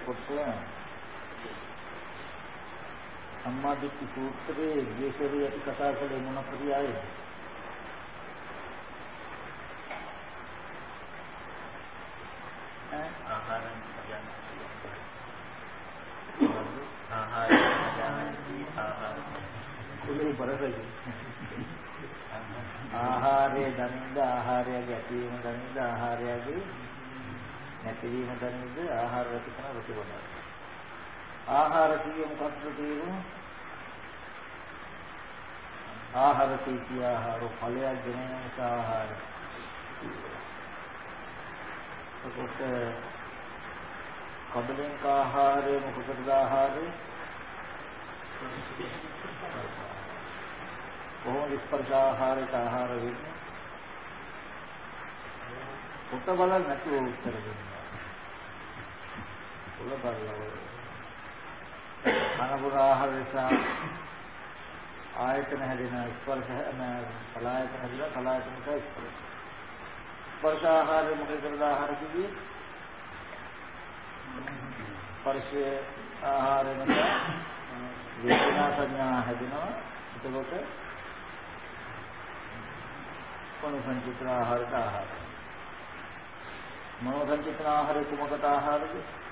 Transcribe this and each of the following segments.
එතකොට සම්මාදිට්ඨි සූත්‍රයේ ද්වේෂය යටි කතා කළේ මොන පරියායද? ආහාරයෙන් ආහාරයේ දනින්ද ආහාරයගේ ඇතිවීම දනින්ද ආහාරයගේ නැතිවීම දනින්ද ආහාර රැකගෙන රැකවනවා. ආහාර කියේ මොකක්ද තේරුම? ආහාර කිය ආහාර ඵලයක් ගෙන නිසා ආහාර. ඒකට කබලෙන්ක ආහාරය මොකටද ආහාරය? කොහොමද ස්පර්ශ ආහාරයට ආහාර වෙන්නේ? පොත බලන්න නැතුව උත්තර දෙන්න. පොළ බලලා අනබුර ආහාර නිසා ආයතන හැදෙන ස්පර්ශ කලායතන හැදෙන කලායතන නිසා ස්පර්ශ. ස්පර්ශ ආහාරය මොකටද ආහාර කිව්වේ? ස්පර්ශ ආහාරය නිසා වේදනා සංඥා හැදෙනවා. එතකොට මනෝ සංචිතන ආහාරට ආහාර. මනෝ සංචිතන ආහාරය කුමකට ආහාරද?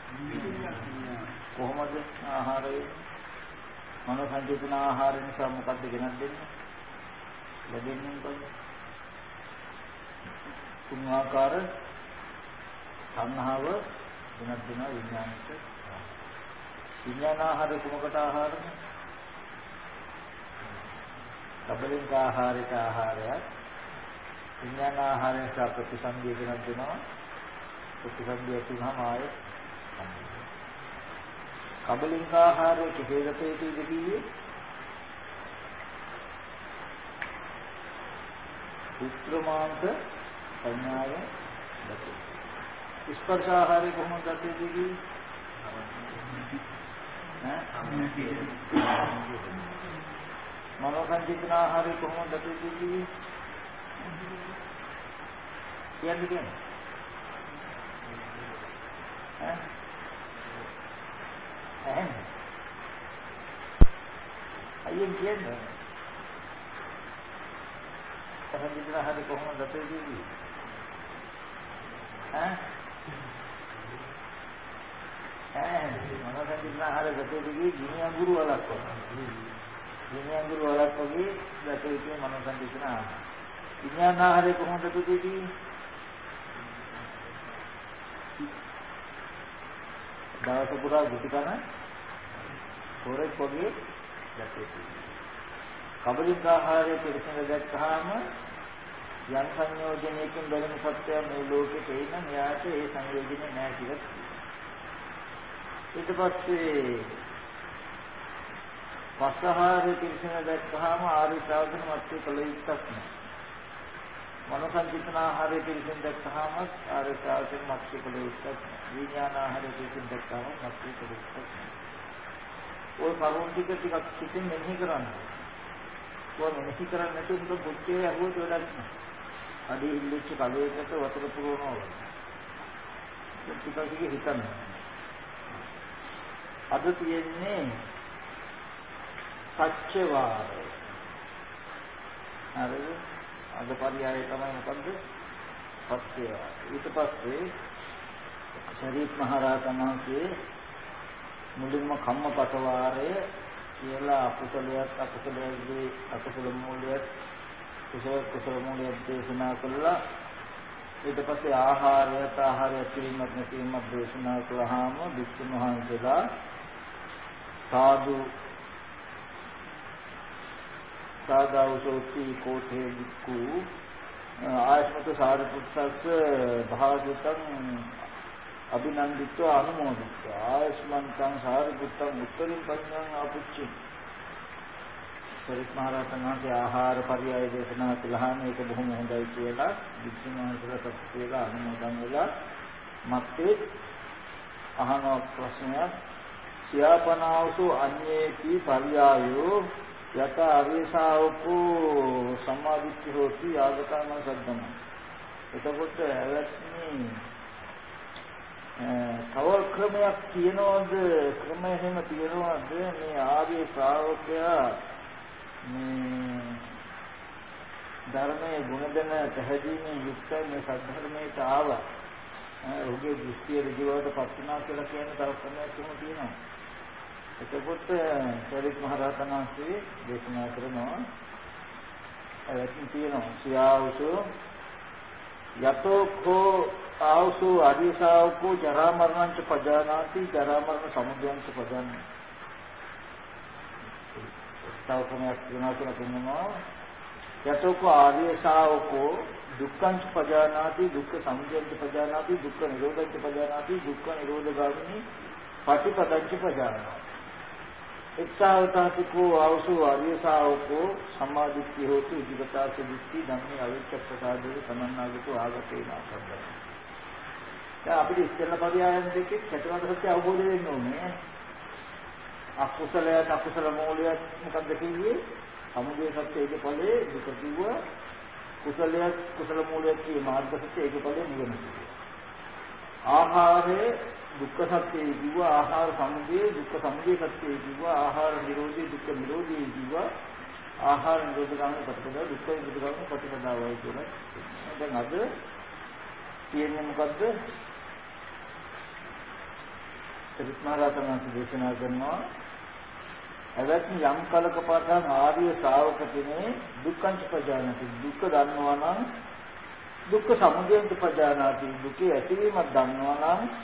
කොහොමද ආහාරය? මනෝ සංචිතන ආහාර නිසා මොකද්ද ගෙනත් දෙන්නේ? ලැබෙන්නේ කොහොමද? තුන් ආකාර සංහව ගෙනත් දෙනවා විඥානික. විඥාන ආහාරය කුමකට ආහාරද? කබලින්ක ආහාරයට ආහාරයක්. විඥාන ආහාරයෙන් ප්‍රතිසන්දිය ගෙනත් දෙනවා. ප්‍රතිසන්දිය තුනම ආයේ කබලින්ක ආහාරයේ කෙසේද තේටි පුත්‍රමාංශ සංඥාව දතේ. ස්පර්ශ ආහාරය කොහොමද දතේදී? මනෝ සංචිතන ආහාරය කොහොමද දතේදී? කියන්නේ අයියෙන් කියන්නේ සංචිතන ආහාරය කොහොමද දතේදී? මනෝ සංචිතන ආහාරය දතේදී ගිනි අඟුරු වලක් වගේ. ගිනි අඟුරු වලක් වගේ දතේදී මනෝ සංචිතන ආහාරය. විඥාන ආහාරය කොහොමද දතේදී? දවස පුරා ගුටි කන පොරේ පොගේ දතේදී. කබලින්ක ආහාරය පිළිසඳ දැක්කහම යම් සංයෝජනයකින් බැලෙන සත්‍යය මේ ලෝකේ තේින මෙයාට ඒ සංයෝජනේ නැහැ කියලා. ඊට පස්සේ පස්සහාරය පිළිසඳ දැක්කහම ආර්ය ශ්‍රාවකන මැත්තේ කලිතක් නැහැ. මනෝ සංචිතන ආහාරය පිළිසඳ දැක්කහම ආර්ය ශ්‍රාවකන මැත්තේ කලිතක් නැහැ. විඥාන ආහාරය පිළිසඳ දැක්කහම මැත්තේ කලිතක් නැහැ. ඔය කරුණ ටික සිතින් මෙනෙහි කරන්න. ඔය මෙනෙහි කරන්නේ නැතුව මුද බුද්ධිය අහුවට වැඩක් නැහැ. අදී ඉල්ලච්ච කලයකට වතුර පුරවනවා වගේ. ටිකක් හිතන්න. අද තියෙන්නේ සත්‍යවාදය. හරිද? අද පරියාය තමයි මොකද්ද? සත්‍යවාදය. ඊට පස්සේ ශරීත් මහ රහතන් වහන්සේ මුලින්ම කම්මපත වාරය කියලා අකුසල මූලයක් කුසල මූලයක් දේශනා කළා. ඊට පස්සේ ආහාරය පිළිමත් නැතිවීමක් දේශනා කළාම වික්ෂුන් වහන්සේලා සාදාවසෝති කෝඨේ වික්ඛු ආයස්මත සාරිපුත්තස්ස භාගවතං අභිනන්දිත්ව අනුමෝදිත්ව ආයස්මන්තං සාරිපුත්තං උත්තරින් පඤ්ඤං ආපුච්චි. සරිත් මහ රහතන් වහන්සේ ආහාර පරියාය දේශනා කළාම ඒක බොහොම හොඳයි කියලා වික්ෂුන් වහන්සේලා සත්‍යයට අනුමෝදන් වෙලා මත්තේ අහන ප්‍රශ්නයක් සියාපනාවසු අඤ්ඤේති පරියායෝ යත අවේසාවකෝ සම්මාදිට්ඨි හෝති ආගතම සද්දම. එතකොට ඇවැත්නි තව ක්‍රමයක් තියනවද ක්‍රමය එහෙම තියනවද මේ ආර්ය ශ්‍රාවකයා මේ ධර්මයේ ගුණදෙන පැහැදීමෙන් යුක්තයි මේ සද්ධර්මයට ආවා ඔහුගේ දෘෂ්ටිය ඍජුවට පත් වුණා කියලා කියන්නේ තව ක්‍රමයක් තියෙනවා. එතකොට සරිත් මහ රහතන් වහන්සේ දේශනා කරනවා එතන තියෙනවා සියාවුසු යතෝඛෝ ආවුසු අධිසාවකෝ ජරා මරණංච පජානාති ජරා මරණ සමුදයංච පජානාති. තවකමක් වෙනවා යතෝඛෝ ආර්යසාවකෝ දුක්ඛංච පජානාති දුක්ඛ සමුදයංච පජානාති දුක්ඛ නිරෝධංච පජානාති දුක්ඛ නිරෝධගාමිනී පටිපදංච පජානාති. එක්තාවතාතිකෝ ආවුසු ආර්යසාවකෝ සම්මාදිට්ඨිය හෝතු උද්දිපතාස දිට්ඨි ධම්මේ අවිච්ඡප්පසාදේ සමන්නාගතෝ ආගතේ නාසබ්බ. දැන් අපිට ඉස්සෙල්ලා පරියායන් දෙකේ චතුරාර්ය සත්‍ය අවබෝධ වෙන්න ඕනේ. අකුසලයට අකුසල මූලයක් මොකක්ද කියන්නේ? සමුදය සත්‍ය ඒකේ ඵලයේ දුක කිව්වා. කුසලයක් කුසල මූලයක් කියේ මාර්ග සත්‍ය ඒකේ ඵලයේ නිවන කිව්වා. ආහාරයේ දුක්ඛ සත්‍යය කිව්වා. ආහාර සමුදය දුක්ඛ සමුදය සත්‍යය කිව්වා. ආහාර නිරෝධී දුක්ඛ නිරෝධී කිව්වා. ආහාර නිරෝධ ගාමී ප්‍රතිපදාව දුක්ඛ නිරෝධ ගාමී ප්‍රතිපදාවයි කියලා. දැන් අද කියන්නේ මොකද්ද? සරිත්මාරාතන දේශනා කරනවා එවැනි යම් කලක පටන් ආර්ය ශ්‍රාවක කෙනේ දුක්ඛං පජානාති දුක්ඛ දන්නවා නම් දුක්ඛ සමුදයං පජානාති දුකේ ඇතිවීමක් දන්නවා නම්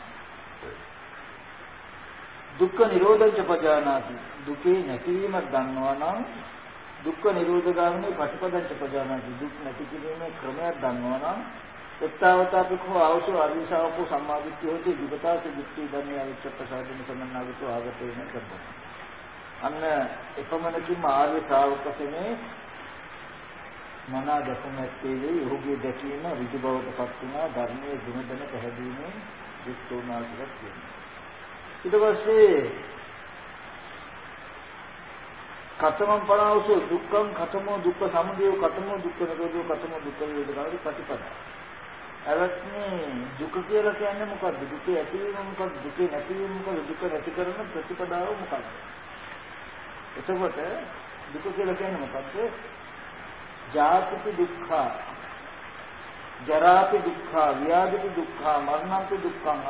දුක්ඛ නිරෝධං පජානාති දුකේ නැතිවීමක් දන්නවා නම් දුක්ඛ නිරෝධගාමිනී පටිපදං පජානාති දුක් නැති කිරීමේ ක්‍රමයක් දන්නවා නම් එක්තාවතාපිකෝ ආවසු අරිසාවකෝ සම්මාදිට්ඨිය හොති විපතාස දිට්ඨි ධම්මේ අවිච්ඡප්පසාදින සමන්නාගතෝ ආගතේ කරනවා. අන්න එපමණකින්ම ආර්ය ශ්‍රාවකකෙනේ මනා දසමැත්තේ වේ ඔහුගේ දැකීම ඍජු බවට පත් වුණා ධර්මයේ ගුණදෙන පැහැදීමෙන් යුක්ත වුණා කියලා කියනවා. ඊට පස්සේ කතමං පරාවසු දුක්ඛං කතමෝ දුක්ඛ සමුදය කතමෝ දුක්ඛ නිරෝධෝ කතමෝ දුක්ඛ නිරෝධකාරී ප්‍රතිපදා. එවත්නි දුක කියලා කියන්නේ මොකක්ද? දුකේ ඇතිවීම මොකක්ද? දුකේ නැතිවීම මොකක්ද? දුක නැති කරන ප්‍රතිපදාව මොකක්ද? එතකොට දුක කියලා කියන්නේ මොකක්ද? ජාතිපි දුක්ඛ, ජරාපි දුක්ඛ, ව්‍යාධිපි දුක්ඛ, මරණපි දුක්ඛං,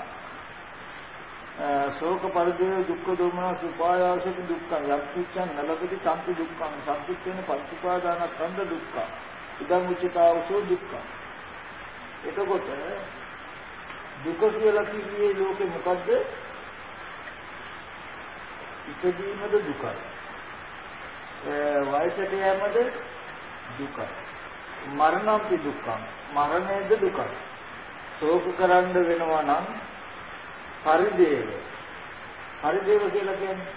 ශෝක පරිදේ දුක්ඛ දෝමනස උපායාසපි දුක්ඛං, යක්ඛිච්ඡං නලපති සම්පි දුක්ඛං, සම්පිච්ඡේන පංචපාදාන ස්කන්ධ දුක්ඛ, ඉදං උච්චතාවසෝ දුක්ඛ. එතකොට දුක කියලා කියන්නේ ලෝකෙ මොකද්ද? ඉපදීමද දුකයි. වයසට යෑමද දුකයි. මරණම්පි දුක්ඛං. මරණයද දුකයි. ශෝක කරන්න වෙනවා නම් පරිදේව. පරිදේව කියලා කියන්නේ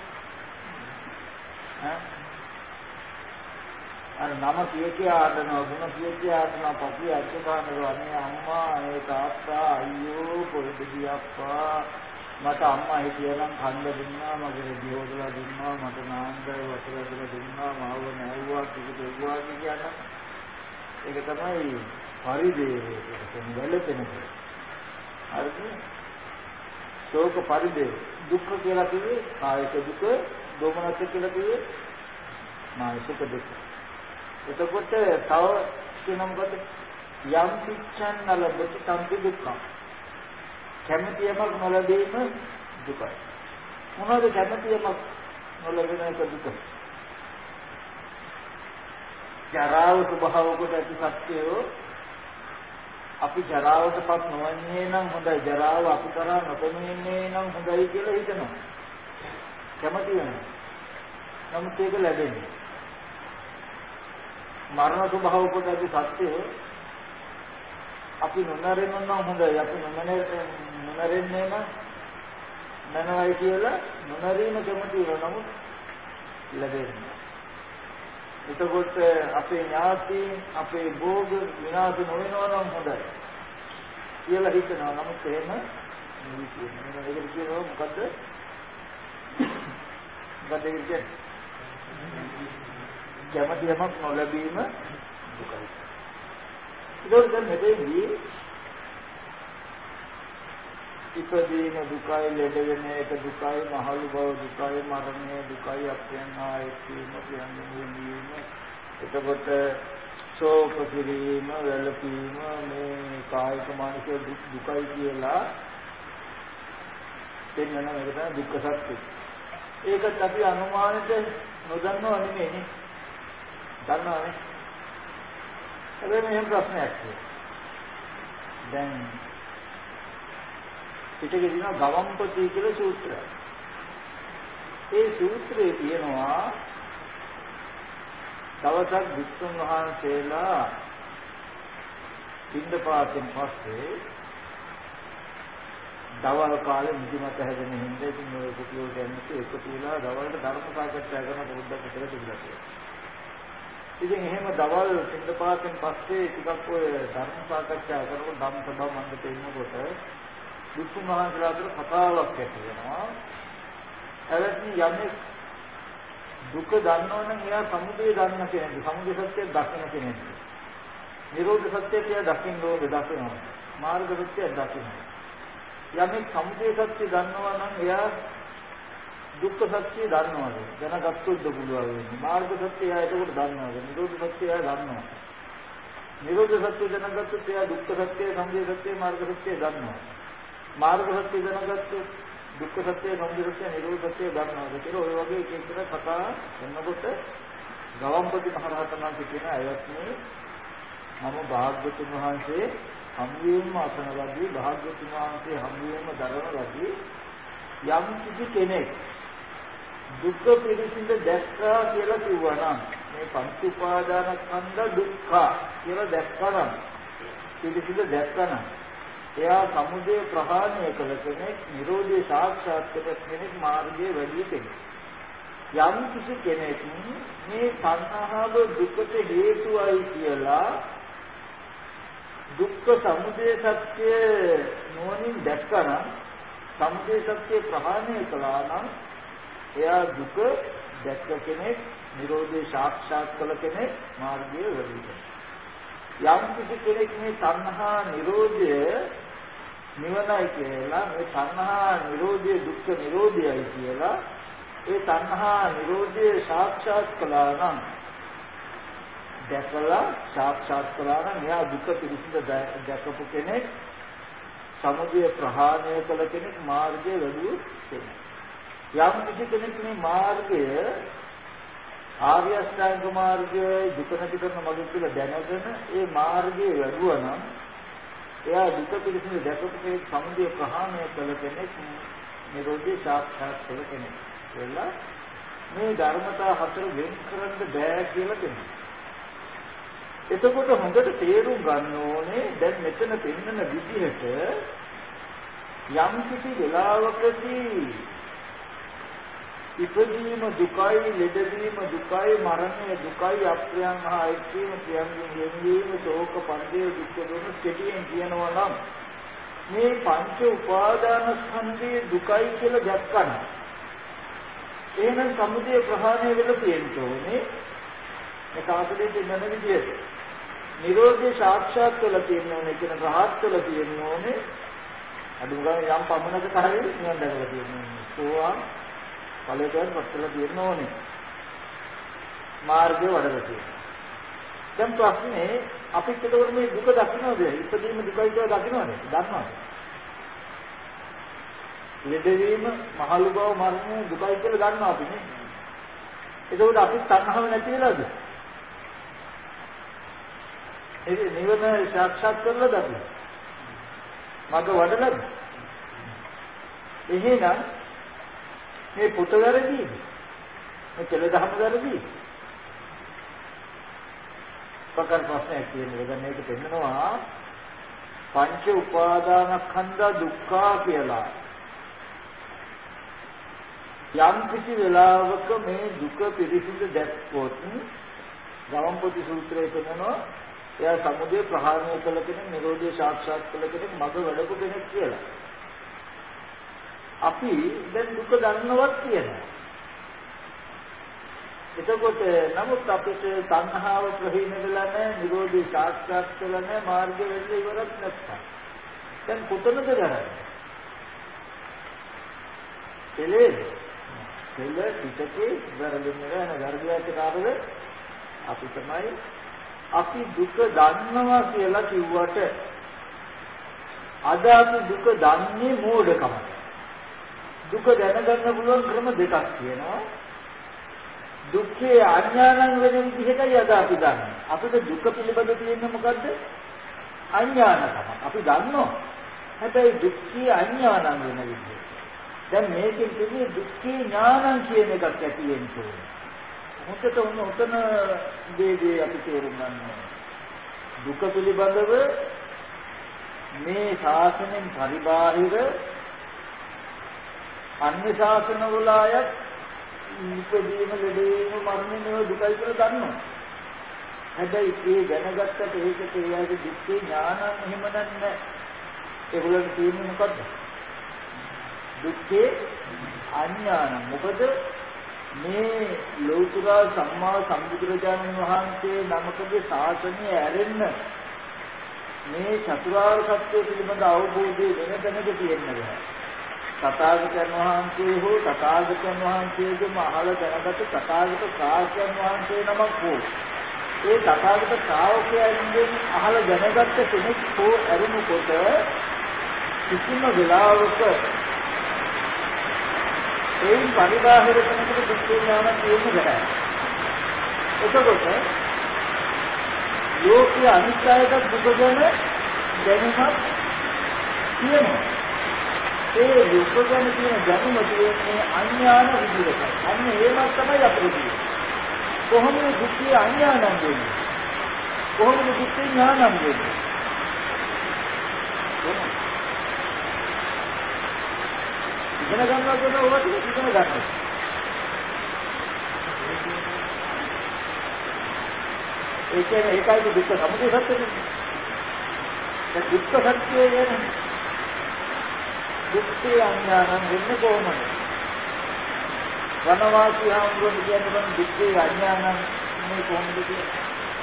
අර නම කිය ආදනවා ගුණ කිය ආදනවා පපුව අච්චකානෝ අනේ අම්මා ඒ තාත්තා අයියෝ පොඩි දියප්පා මට අම්මා හිටියනම් කන්න දුන්නා මගේ දියෝදලා දුන්නා මට නාන්දර වතුර දුන්නා මාව නැවුවා කිව්වා කියන ඒක තමයි පරිදේව කියන්නේ වැළපෙනකොට හරිද ශෝක පරිදේව දුක්ඛ කියලා කිව්වේ කායික දුක දෝමනස කියලා කිව්වේ මානසික දුක. එතකොට තව කියන මොකද යම් පිච්ඡන් නලබති සම්පි දුක්ඛ කැමැතියමක් නොලැබීම දුකයි. මොනවද කැමැතියමක් නොලැබෙන එක දුක? ජරාව ස්වභාව කොට ඇති සත්‍යය අපි ජරාවටපත් නොවන්නේ නම් හොඳයි ජරාව අපි කරා නොපෙනෙන්නේ නම් හොඳයි කියලා හිතනවා. කැමැති වෙනවා. නමුත් ඒක ලැබෙන්නේ මරණ ස්වභාව කොට ඇති සත්‍යය අපි නොනරින්න නම් හොඳයි අපි නොනරින්නේ නම් නනවයි කියලා නොනරීම කැමති වෙනවා නමුත් ලැබෙන්නේ. එතකොට අපේ ඥාති අපේ භෝග විනාශ නොවෙනවා නම් හොඳයි කියලා හිතනවා නමුත් එහෙම නෙවෙයි කියන්නේ. මේක කියනවා මොකද්ද? මොකද කියන්නේ? කැමැතිමක් නොලැබීම දුකයි. ඒක දැන් මෙතෙන්දී ඉපදීම දුකයි, ලෙඩ වෙන එක දුකයි, මහලු බව දුකයි, මරණය දුකයි, අප්‍රයන්හා එක්වීම කියන්නේම. එතකොට ශෝක කිරීම, වැළපීම, මේ කායික මානසික දුකයි කියලා දෙන්නන මේක තමයි දුක්ඛ සත්‍ය. ඒකත් අපි අනුමානෙට නොදන්නව නෙමෙයිනේ. දන්නවනේ. හැබැයි මෙහෙම ප්‍රශ්නයක් තියෙනවා. දැන් පිටකේ තියෙන ගවම්පති කියලා සූත්‍රයක්. ඒ සූත්‍රයේ තියෙනවා දවසක් වික්ෂුන් වහන්සේලා පින්දපාතෙන් පස්සේ දවල් කාලේ නිදිමත හැදෙන හින්දා ඉතින් මේ කුටියට යන්නේ එකතු වෙලා දවල්ට ධර්ම සාකච්ඡා කරන පොඩ්ඩක් විතර තිබුණා කියලා. ඉතින් එහෙම දවල් පින්දපාතෙන් පස්සේ ටිකක් ඔය ධර්ම සාකච්ඡා කරනකොට ධම්ම සභාව මණ්ඩපේ ඉන්නකොට වික්ෂුන් වහන්සේලා අතර කතාවක් ඇති වෙනවා. එවැනි යමෙක් දුක දන්නවනම් එයා සමුදය දන්න කෙනෙක්. සමුදය සත්‍ය දකින්න කෙනෙක්. නිරෝධ සත්‍ය කියලා දකින්න ඕනේ දකිනවා. මාර්ග සත්‍ය දකිනවා. යමෙක් සමුදය සත්‍ය දන්නවා නම් එයා දුක්ඛ සත්‍ය දන්නවද? දැනගත්තොත් පුළුවන් වෙන්නේ. මාර්ග සත්‍ය එයා ඒකට දන්නවද? නිරෝධ සත්‍ය එයා දන්නවා. නිරෝධ සත්‍ය දැනගත්තොත් එයා දුක්ඛ සත්‍ය, සමුදය සත්‍ය, මාර්ග සත්‍ය දන්නවා. මාර්ග සත්‍ය දැනගත්තොත් දුක්ඛ සත්‍ය, සමුදය සත්‍ය, නිරෝධ සත්‍ය දන්නවද කියලා ඔය වගේ එක එක කතා කරනකොට ගවම්පති මහ රහතන් වහන්සේ කියන අයත්නේ මම භාග්‍යවතුන් වහන්සේ හම්බුවේම අසන ලදී, භාග්‍යවතුන් වහන්සේ හම්බුවේම දරන ලදී යම් කිසි කෙනෙක් දුක්ඛ පිළිසිඳ දැක්කා කියලා කිව්වනම් මේ පංච උපාදානස්කන්ධ දුක්ඛ කියලා දැක්කනම් පිළිසිඳ දැක්කනම් එයා සමුදය ප්‍රහාණය කළ කෙනෙක්, නිරෝධය සාක්ෂාත් කළ කෙනෙක්, මාර්ගයේ වැඩි කෙනෙක්. යම් කිසි කෙනෙක් මේ සංහාව දුකට හේතුවයි කියලා දුක්ඛ සමුදය සත්‍ය නොනින් දැක්කනම්, සමුදය සත්‍ය ප්‍රහාණය කළා නම් එයා දුක දැක්ක කෙනෙක්, නිරෝධය සාක්ෂාත් කළ කෙනෙක්, මාර්ගයේ වැඩි කෙනෙක්. යම් කිසි කෙනෙක් මේ තණ්හා නිරෝධය නිවනයි කියලා, මේ තණ්හා නිරෝධය දුක්ඛ නිරෝධයයි කියලා ඒ තණ්හා නිරෝධය සාක්ෂාත් කළා නම්, දැකලා සාක්ෂාත් කළා නම් එයා දුක පිළිසිඳ දැකපු කෙනෙක්, සමුදය ප්‍රහාණය කළ කෙනෙක්, මාර්ගයේ වැඩි කෙනෙක්. යම් කිසි කෙනෙක් මේ මාර්ගය ආර්ය අෂ්ටාංග මාර්ගය දුක නැති කරන මඟ කියලා දැනගෙන ඒ මාර්ගයේ වැඩුවා නම් එයා දුක පිළිසිඳ දැකපු කෙනෙක්, සමුදය ප්‍රහාණය කළ කෙනෙක්, නිරෝධය සාක්ෂාත් කළ කෙනෙක්. එලා මේ ධර්මතා හතර වෙන් කරන්න බෑ කියලා කියනවා. එතකොට හොඳට තේරුම් ගන්න ඕනේ දැන් මෙතන පෙන්වන විදිහට යම් කිසි වෙලාවකදී ඉපදීම දුකයි, ලෙඩවීම දුකයි, මරණය දුකයි, අප්‍රයන් හා එක්වීම, ප්‍රියන්ගෙන් යෙන්වීම, ශෝක පරිදේ දුක් දුන කෙටියෙන් කියනවා නම් මේ පංච උපාදානස්කන්ධයේ දුකයි කියලා දැක්කම එහෙනම් සමුදය ප්‍රහාණය වෙලා තියෙන්න ඕනේ. මේ කාටදේ දෙන්න විදියට. නිරෝධය සාක්ෂාත් කරලා තියෙන්න ඕනේ කියන රහත් කරලා තියෙන්න ඕනේ. අදුම ගානේ යම් පමණකට හරිය නිවන් දැකලා තියෙන්න ඕනේ. සෝවාන් ඵලයට පත්‍රලා තියෙන්න ඕනේ. මාර්ගය වඩලා තියෙනවා. දැන් ප්‍රශ්නේ අපිට ඒකවල මේ දුක දකින්නවද? ඉපදීම දුකයි කියලා දකින්නවද? දන්නවද? ලෙඩවීම, මහලු බව, මරණය දුකයි කියලා දන්නවා අපි නේ. ඒකෝට අපි තණ්හාව නැති වෙලාද? ඒක නිවන සාක්ෂාත් කරලාද අපි? මග වඩලාද? එහෙනම් මේ පුත වැරදි. මේ කෙල දහම වැරදි. ප්‍රකාර ප්‍රශ්නයක් තියෙනවා. දැන් මේක පෙන්නනවා පංච උපාදානස්කන්ධ දුක්ඛ කියලා. යම් කිසි වෙලාවක මේ දුක පිළිසිඳ දැක්කොත් ගවම්පති සූත්‍රයේ පෙන්නනවා එයා සමුදය ප්‍රහාණය කළ කෙනෙක්, නිරෝධය සාක්ෂාත් කළ කෙනෙක්, මඟ වැඩපු කෙනෙක් කියලා. අපි දැන් දුක දන්නවත් කියනවා. එතකොට නමුත් අපිට තණ්හාව ප්‍රහීන වෙලා නැහැ, නිරෝධය සාක්ෂාත් කරලා නැහැ, මාර්ගය වෙන්නේ ඉවරක් නැත්තම්. දැන් කොතනද කරන්නේ? තෙලේ තෙල පිටකේ වැරදෙන්නේ නැහැ. ගර්භයත් කාටද? අපි තමයි. අපි දුක දන්නවා කියලා කිව්වට අද අපි දුක දන්නේ මෝඩකම. දුක දැනගන්න පුළුවන් ක්‍රම දෙකක් තියෙනවා. දුක්ඛේ අඥානං වෙන විදිහටයි අද අපි දන්නේ. අපිට දුක පිළිබඳ තියෙන්නේ මොකද්ද? අඥානකම. අපි දන්නවා. හැබැයි දුක්ඛේ අඥානං වෙන විදිහ. දැන් මේකෙන් කියන්නේ දුක්ඛේ ඥානං කියන එකක් ඇති වෙන්න ඕනේ. මොකද උතන දෙදී අපි තේරුම් ගන්නවා. දුක පිළිබඳව මේ ශාසනයෙන් පරිබාහිර අන්‍ය ශාසනවල අයත් ඉපදීම ලැබීම මරණය නේ දුකයි කියලා දන්නවා. හැබැයි ඒ දැනගත්තට ඒකට එයාගේ දුක්ඛේ ඥානං එහෙම නැහැ. ඒගොල්ලන්ට තියෙන්නේ මොකද්ද? දුක්ඛේ අඥානං. මොකද මේ ලෞතර සම්මා සම්බුදුරජාණන් වහන්සේ නමකගේ ශාසනය ඇරෙන්න මේ චතුරාර්ය සත්‍ය පිළිබඳ අවබෝධය වෙන තැනක තියෙනවා. තථාගතයන් වහන්සේ හෝ තථාගතයන් වහන්සේගේම අහල දැනගත තථාගත ශ්‍රාවකයන් වහන්සේ නමක් හෝ ඒ තථාගත ශ්‍රාවකයන්ගෙන් අහල දැනගත් කෙනෙක් හෝ අරුණකොට කිසිම වෙලාවක ඒ පරිබාහිර කෙනෙකුට දුක්ඛ ඥාන තියෙන්නේ නැහැ. එතකොට ලෝකයේ අනිත්‍යයට දුක ගැන දැනීමක් තියෙනවා. ඒ දුක ගැන තියෙන දැනුම තියෙන්නේ අඥාන විදිහට. අන්න ඒවත් තමයි අපිට තියෙන්නේ. කොහොමද දුක්ඛ අඥානං වෙන්නේ? කොහොමද දුක්ඛ ඥානං වෙන්නේ? ඉගෙන ගන්නවා කියන ඕවට ඉගෙන ගන්නවා. ඒ කියන්නේ ඒකයි දුක්ඛ සමුදය සත්‍ය කියන්නේ. දැන් දුක්ඛ සත්‍ය කියන්නේ දුක්ඛ අඥානං වෙන්නේ කොහොමද? වනවාසී හාමුදුරුවෝ කියන්නේ දුක්ඛ අඥානං මේ කොහොමද කියන්නේ?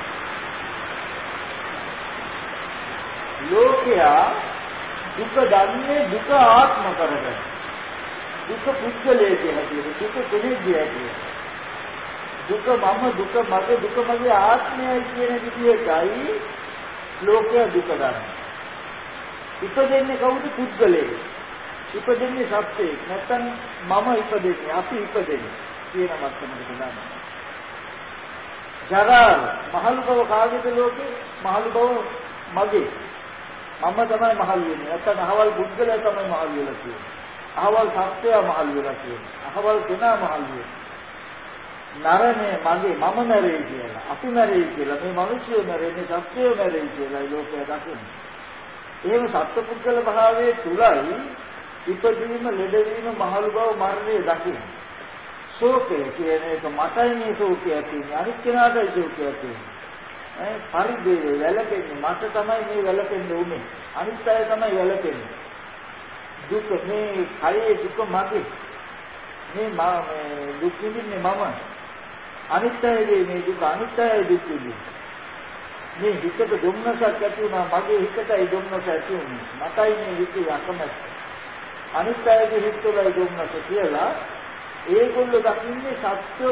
ලෝකයා දුක දන්නේ දුක ආත්ම කරගෙන. දුක පුද්ගලයේ හැටියට දුක කෙනෙක්ගේ හැටියට. දුක මම දුක මගේ දුක මගේ ආත්මයයි කියන විදිහටයි ලෝකයා දුක දන්නේ. ඉපදෙන්නේ කවුද? පුද්ගලයෙක්. ඉපදෙන්නේ සත්‍යයක්. නැත්නම් මම ඉපදෙන්නේ අපි ඉපදෙන්නේ කියන මතකෙකට දාන්න. ජරා මහලු බව කාගේද ලෝකේ? මහලු බව මගේ. මම තමයි මහලු වෙන්නේ. නැත්නම් අහවල් පුද්ගලයා තමයි මහලු වෙලා තියෙන්නේ. අහවල් සත්‍යය මහලු වෙලා තියෙන්නේ. අහවල් කෙනා මහලු වෙන්නේ. නරනේ මගේ මම නරේ කියලා. අපි නරේ කියලා. මේ මිනිස්සු නරේ, මේ සත්‍යය නරේ කියලා ලෝකයා දකින්නේ. එහෙම සත්පුද්ගල භාවයේ තුලයි ඉපදීම, ලෙඩවීම, මහලු බව, මරණය දකින්නේ. ශෝකය කියන එක මටයි මේ ශෝකය තියෙන්නේ. අනිත් කෙනාටයි ශෝකය තියෙන්නේ. පරිදේ වැළපෙන්නේ මට තමයි මේ වැළපෙන්න උනේ. අනිත් අය තමයි වැළපෙන්නේ. දුක මේ කයේ දුක මගේ. මේ දුක් විඳින්නේ මම. අනිත් අයගේ මේ දුක අනිත් අයගේ දුක් විඳින්නේ. මේ හිතට දුම්නසක් ඇති වුණා මගේ හිතටයි දුම්නස ඇති වුනේ. මටයි මේ හිතේ අකමැත්ත. අනිත් අයගේ හිතවලයි දුම්නස කියලා ඒගොල්ලෝ දකින්නේ සත්‍ය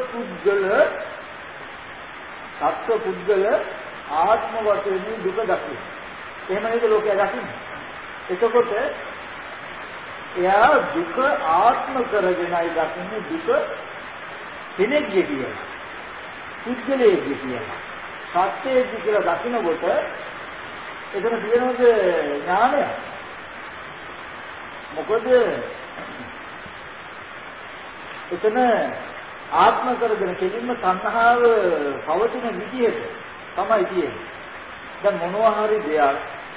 පුද්ගල ආත්ම වශයෙන් දුක දකින්න. එහෙම නේද ලෝකයා දකින්නේ. එතකොට එයා දුක ආත්ම කරගෙනයි දකින්නේ. දුක කෙනෙක්ගේ කියලා. පුද්ගලයෙක්ගේ කියලා. සත්‍යයේ කියලා දකින්නකොට එතන තියෙනවද ඥානය? මොකද එතන ආත්ම කරගෙන කෙලින්ම තණ්හාව පවතින විදිහට තමයි තියෙන්නේ. දැන් මොනවා හරි දෙයක්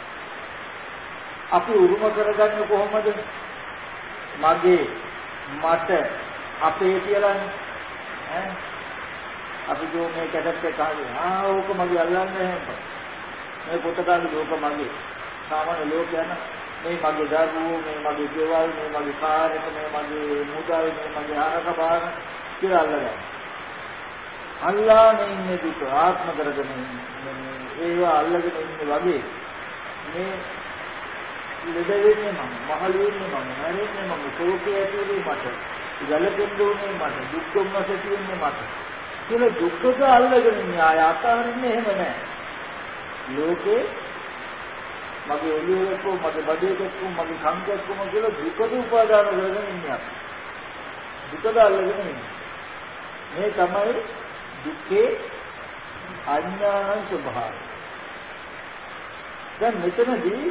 අපි උරුම කරගන්නේ කොහොමද? මගේ, මට, අපේ කියලානේ. අපි මේ කැටත් එක අහන්නේ ඕක මගේ අල්ලන්නේ නැහැ. මේ පොත කාලේ ඕක මගේ. සාමාන්‍ය ලෝකයන් මේ මගේ දරුවෝ, මේ මගේ ගෙවල්, මේ මගේ කාර් එක, මේ මගේ මුදල්, මේ මගේ ආරක බාර කියලා අල්ලගන්න. අල්ලානේ ඉන්නේ දුක ආත්ම කරගෙන ඒවා අල්ලගෙන ඉන්නේ වගේ මේ ලෙඩ වෙන්නේ මම, මහලු වෙන්නේ මම, මැරෙන්නේ මම, ශෝකය ඇතිවෙන්නේ මට. ගැලපෙන්න උනේ මට. දුක් දුන්නට තියෙන්නේ මට. කියලා දුක්ඛක අල්ලගෙන ඉන්නේ ආය අතහරින්නේ එහෙම නැහැ. ලෝකේ මගේ එළියෙක මගේ බඩේක මගේ සංකේතක කියලා දුකද උපාදාන කරගෙන ඉන්නේ අපි. දුකද අල්ලගෙන ඉන්නේ. මේ තමයි දුක්ඛේ අඥාන ස්වභාවය. දැන් මෙතනදී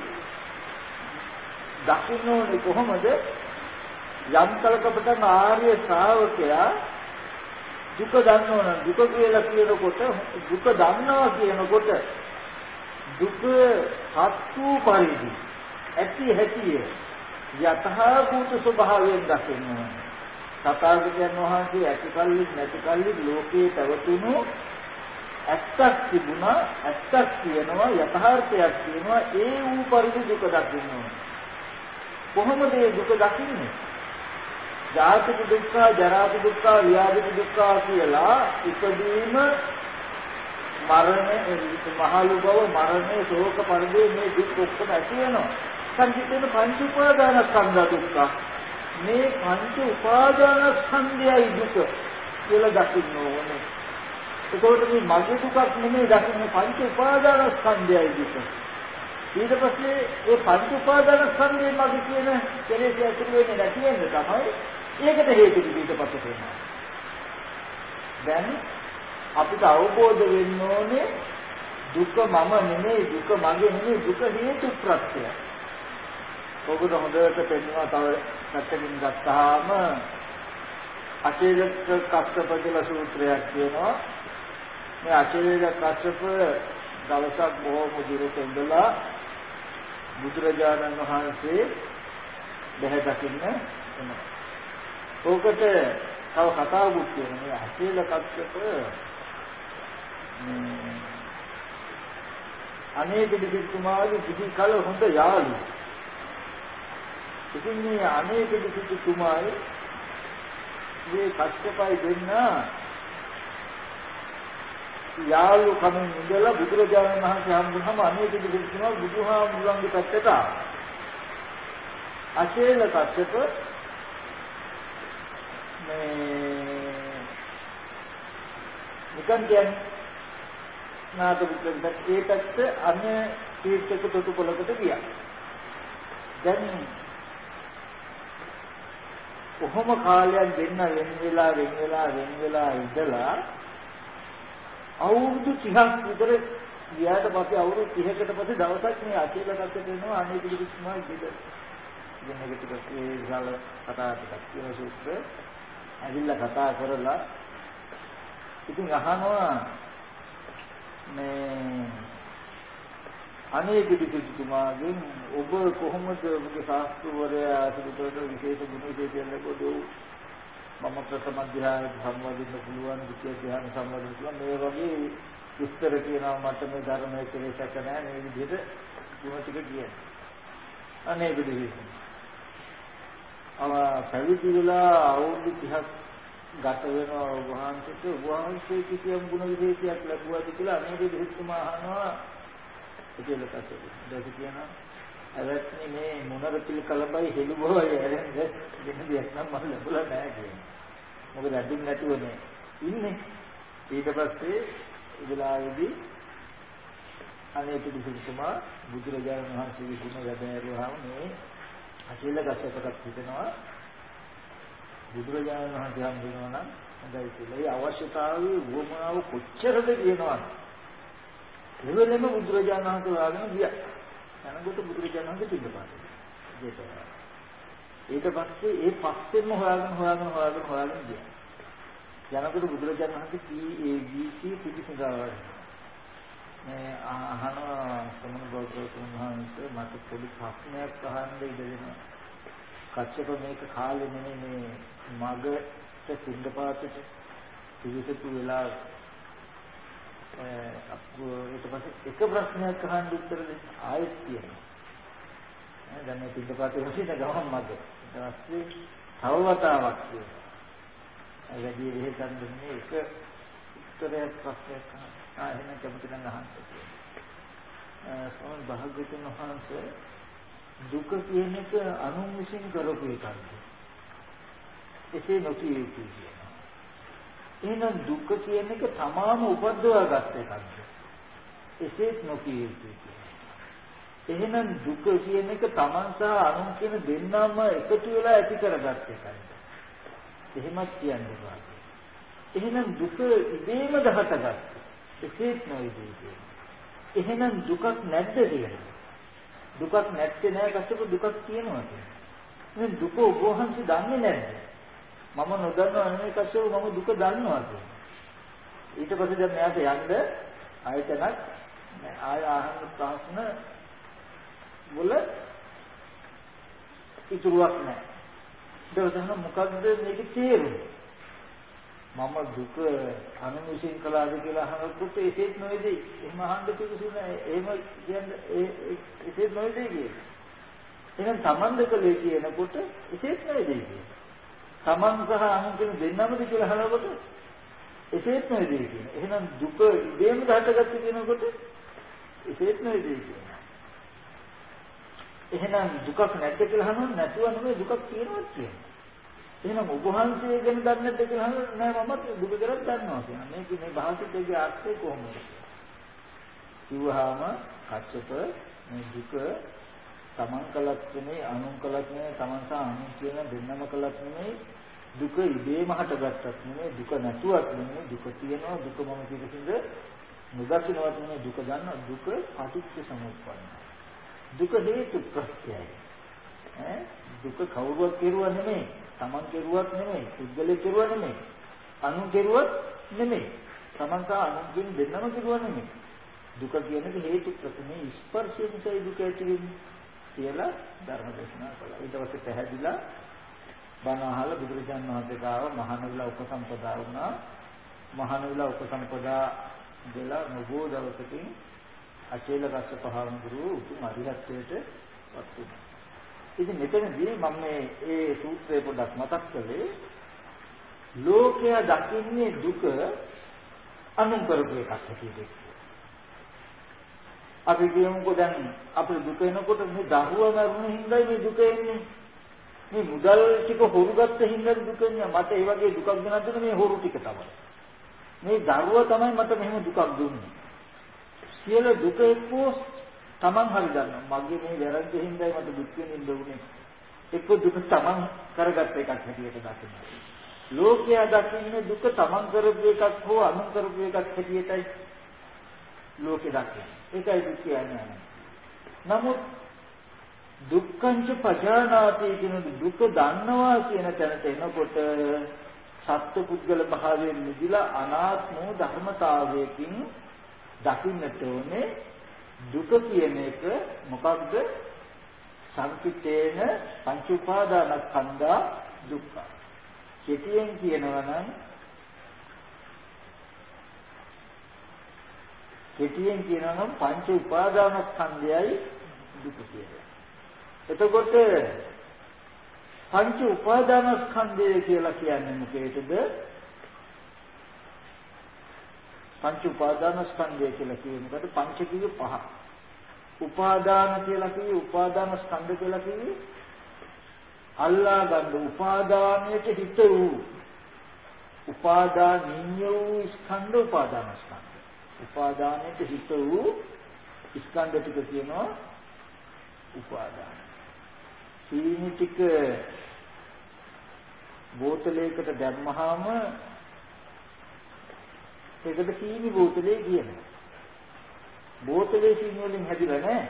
දකින්න ඕනේ කොහොමද යම් කලකට ආර්ය ශ්‍රාවකයා දුක දන්නවනම් දුක කියලා කියනකොට දුක දන්නවා කියනකොට දුක හත්තු පරිදි ඇති හැටිය යථා භූත ස්වභාවයෙන් දකින්න ඕනේ. තථාගතයන් වහන්සේ ඇති කල්ලි නැති කල්ලි ලෝකේ පැවතුණු ඇත්තක් තිබුණා, ඇත්තක් කියනවා, යථාර්ථයක් කියනවා. ඒ වූ පරිදි දුක දකින්න ඕනේ. කොහොමද මේ දුක දකින්නේ? ජාති දුක්ඛ, ජරා දුක්ඛ, ව්‍යාධි දුක්ඛ කියලා ඉපදීම, මරණය, මහලු බව, මරණය, ශෝක පරිදේ මේ දුක් ඔක්කොම ඇති වෙනවා. සංකිටේන පංච උපාදානස්කන්ධ දුක්ඛ. මේ පංච උපාදානස්කන්ධයයි දුක කියලා දකින්න ඕනේ. ඒකෝට මේ මගේ දුකක් නෙමෙයි දකින්නේ පංච උපාදානස්කන්ධයයි දුක. ඊට පස්සේ ඒ පංච උපාදානස්කන්ධය මගේ කියන කෙලෙස් ඇතුළු වෙන්නේ නැති වෙන්න තමයි ඒකට හේතු පිටපත් වෙනවා. දැන් අපිට අවබෝධ වෙන්න ඕනේ දුක මම නෙමෙයි, දුක මගේ නෙමෙයි, දුක හේතු ප්‍රත්‍යය. ඔබට හොඳට පෙන්වනවා තව පැත්තකින් ගත්තාම අචේලක කස්සප කියලා සූත්‍රයක් තියෙනවා. මේ අචේලක කස්සප දවසක් බොහොම දුරට ඉඳලා බුදුරජාණන් වහන්සේ බැහැ දකින්න එනවා. ඕකට තව කතාවකුත් තියෙනවා. මේ අචේලක කස්සප අනේක දිවිතුමාගේ කිසි කල හොඳ යාළුවෝ. ඉතින් මේ අනේක දිවිතුමායි මේ කස්සපයි දෙන්න යාළු කමින් ඉඳලා බුදුරජාණන් වහන්සේ හම්බුනම අනේක දිවිතුමා බුදුහාමුදුරන්ගේ පැත්තට ආවා. අචේල කස්සප මේ නිකන් කියන්නේ නාද බුද්ධියට ඒ පැත්ත අන්‍ය තීර්ථක තොටුපළකට ගියා. දැන් කොහොම කාලයක් දෙන්න වෙන වෙලා ඉඳලා අවුරුදු 30ක් විතර ගියාට පස්සේ අවුරුදු 30කට පස්සේ දවසක් මේ අචීලකත් වෙනවා අනේක කිසිමයි ඉඳ. ඉතින් මේක ටිකක් ඒ විශාල කතා ටිකක් කියන සූත්‍ර ඇවිල්ලා කතා කරලා ඉතින් අහනවා මේ අනේක කිසිතුමාගෙන් ඔබ කොහොමද ඔබගේ ශාස්ත්‍රවරයා අසුරට විශේෂ ගුණ විශේෂයන් ලැබුවෝ? මම ප්‍රථම ධ්‍යාන සම්වදින්න පුළුවන්, ද්විතිය ධ්‍යාන සම්වදින්න පුළුවන්. මේ වගේ විස්තර කියනවා මට මේ ධර්මයේ කෙලෙසක නැහැ මේ විදිහට ගුණ ටික කියන්නේ. අනේක කිසිතුමා. පැවිදි වෙලා අවුරුදු 30ක් ගත වෙනවා වහන්සේ කිසියම් ගුණ විශේෂයක් ලැබුවාද කියලා අනේක කිසිතුමා අහනවා. ඒකල කසෙ දැක කියනවා අවත්නි මේ මොනර පිළ කලබයි හෙළුබෝයි ඇරෙන්නේ දෙන්න දෙයක් නම් මම ලැබුණා නැහැ කියන්නේ. මොකද අදින් නැතුවනේ ඉන්නේ. ඊට පස්සේ ඉදලාවේදී අනේක කිසිතුමා බුදුරජාණන් වහන්සේගේ ගුණ වැඩෑරුවාම මේ අචීල කස්සපට හිතෙනවා බුදුරජාණන් වහන්සේ හම්බුනෝ නම් හොඳයි කියලා. ඒ අවශ්‍යතාවයේ වුවමාව කොච්චරද කියනවද? එවෙලෙම බුදුරජාණන් වහන්සේ වාගෙන ගියා. යනකොට බුදුරජාණන් වහන්සේ පිළිපදිනවා. ඊට පස්සේ ඒ පස්සෙම හොයාගෙන ගියා. යනකොට බුදුරජාණන් වහන්සේ PAGC පිළිසඳාවා. මේ අහනවා සමන බෞද්ධතුන් වහන්සේ මට පොඩි ප්‍රශ්නයක් අහන්න ඉඩ දෙනවා. කච්චක මේක කාලේ නෙමෙයි මේ මගට පින්දපාතට පිවිසතු වෙලා ඊට පස්සේ එක ප්‍රශ්නයක් අහන්න උත්තර දෙන්න ආයෙත් කියනවා. දැන් මේ පිටපාතේ වශයෙන් ගමන් මග. ඊට පස්සේ තව වතාවක් කියනවා. වැඩි වෙහෙසක් දෙන්නේ එක උත්තරයක් ප්‍රශ්නයක් ආයෙත් කැමති නම් අහන්න කියනවා. සෝන් භාග්‍යවතුන් වහන්සේ දුක කියන එක අනුන් විසින් කරපු එකක්ද? එසේ නොකිය යුතුයි කියනවා. එහෙනම් දුක කියන එක තමාම උපද්දවා ගන්න එකක්ද? එසේත් නොකිය යුතුයි කියනවා. එහෙනම් දුක කියන එක තමන් සහ අනුන් කියන දෙන්නම එකතු වෙලා ඇති කරගත් එකක්ද? එහෙමත් කියන්නේ නැහැ. එහෙනම් දුක ඉබේම දහටගත්තා. එසේත් නොවේදී කියනවා. එහෙනම් දුකක් නැද්ද කියලා? දුකක් නැත්තේ නෑ කසක දුකක් තියෙනවා කියන්නේ. මේ දුක ඔබ වහන්සේ දන්නේ නැද්ද? මම නොදන්නවා නෙමෙයි කසක මම දුක දන්නවා කියන්නේ. ඊට පස්සේ දැන් මෙයාට යන්න ආයතනක් ආය ආහන ප්‍රශ්න වල ඉතුරුවක් නැහැ. දවසම මොකද්ද මේකේ තේරුම? මම දුක අනුමුසින් කළාද කියලා අහනකොට ඒකෙත් නොවේදී. එහෙම අහන්න කිව්වොත් නෑ. එහෙම කියන්නේ ඒකෙත් නොවේදී කියන්නේ. එහෙනම් තමන් දෙකලේ කියනකොට ඒකෙත් නොවේදී කියන්නේ. තමන් සහ අනුන් කියන දෙන්නමද කියලා අහනකොට ඒකෙත් නොවේදී කියන්නේ. එහෙනම් දුක ඉබේම හටගත්ත කියනකොට ඒකෙත් නොවේදී කියන්නේ. එහෙනම් දුකක් නැද්ද කියලා අහනොත් නැතුව නෙමෙයි දුකක් තියෙනවා කියන්නේ. එහෙනම් ඔබ වහන්සේ ගැන දන්නේ නැද්ද කියලා අහනොත් නෑ මම දුක ගැන දන්නවා කියනවා. මේ භාෂිතයේ අර්ථය කොහොමද? කිව්වහම කච්චප මේ දුක තමන් කලක් නෙමෙයි අනුන් කලක් නෙමෙයි තමන් සහ අනුන් කියන දෙන්නම කලක් නෙමෙයි දුක ඉබේම හටගත්තත් නෙමෙයි දුක නැතුවත් නෙමෙයි දුක තියෙනවා දුක මම කිසිඳ නොදකින්නවත් නෙමෙයි දුක ගන්නවා දුක පටිච්ච සමුප්පන්නයි. දුක හේතු ප්‍රත්‍යයයි. දුක කවුරුවත් කෙරුවා නෙමෙයි. තමන් කෙරුවත් නෙමෙයි. පුද්ගලෙක් කෙරුවා නෙමෙයි. අනුන් කෙරුවත් නෙමෙයි. තමන් සහ අනුන් කියන දෙන්නම කෙරුවා නෙමෙයි. දුක කියන්නේ හේතු ප්‍රත්‍යනේ ස්පර්ශය නිසා දුක ඇති වෙන්නේ කියලා ධර්ම දේශනා කළා. ඊට පස්සේ පැහැදිලා බණ අහලා බුදුරජාණන් වහන්සේ ගාව මහානවිලා උපසම්පදා වුණා. මහානවිලා උපසම්පදා දෙලා නබෝ දවසකින් අචේල කස්සප හාමුදුරුවෝ උතුම් අරිහත්ත්වයට පත් වුණා. ඉතින් මෙතනදී මම මේ සූත්‍රය පොඩ්ඩක් මතක් කළේ ලෝකයා දකින්නේ දුක අනුන් කරපු එකක් හැටියට. අපි කියමුකෝ දැන් අපේ දුක එනකොට මේ දරුවා මරුණ හින්දායි මේ දුක එන්නේ. මේ මුදල් ටික හොරු ගත්ත හින්දායි දුක එන්නේ. මට ඒ වගේ දුකක් ගෙනත් දුන්නේ මේ හොරු ටික තමයි. මේ දරුවා තමයි මට මෙහෙම දුකක් දුන්නේ. සියලු දුක එක්කෝ තමන් හරි දන්නවා. මගේ මේ වැරද්ද හින්දායි මට දුක් වෙනින්න උනේ. එක්ක දුක තමන් කරගත්ත එකක් හැටියට දකිනවා. ලෝකයා දකින්නේ දුක තමන් කරපු එකක් හෝ අනුන් කරපු එකක් හැටියටයි ලෝකේ දකින්නේ. ඒකයි දුක් කියන්නේ. නමුත් දුක්ඛංච පජානාති කියන දුක දන්නවා කියන තැනට එනකොට සත්ව පුද්ගල භාවයෙන් නිදිලා අනාත්මෝ ධර්මතාවයකින් දකින්නට ඕනේ. දුක කියන එක මොකක්ද? සංකිටේන පංච උපාදානස්කන්ධා දුක්ඛ. කෙටියෙන් කියනවා නම් පංච උපාදානස්කන්ධයයි දුක කියන්නේ. එතකොට පංච උපාදානස්කන්ධය කියලා කියන්නේ මොකේද? පංච උපාදානස්කන්ධය කියලා කියන්නේ පංච කිව්වේ පහ. උපාදාන කියලා කිව්වේ උපාදාන ස්කන්ධ කියලා කිව්වේ අල්ලා ගන්න උපාදානයට හිත වූ උපාදානීය වූ ස්කන්ධ උපාදාන ස්කන්ධ. උපාදානයට හිත වූ ස්කන්ධ ටික කියනවා උපාදාන. සීනි ටික බෝතලයකට දැම්මහම ඒකට සීනි බෝතලේ කියනවා. බෝතලේ සීනි වලින් හැදිලා නැහැ.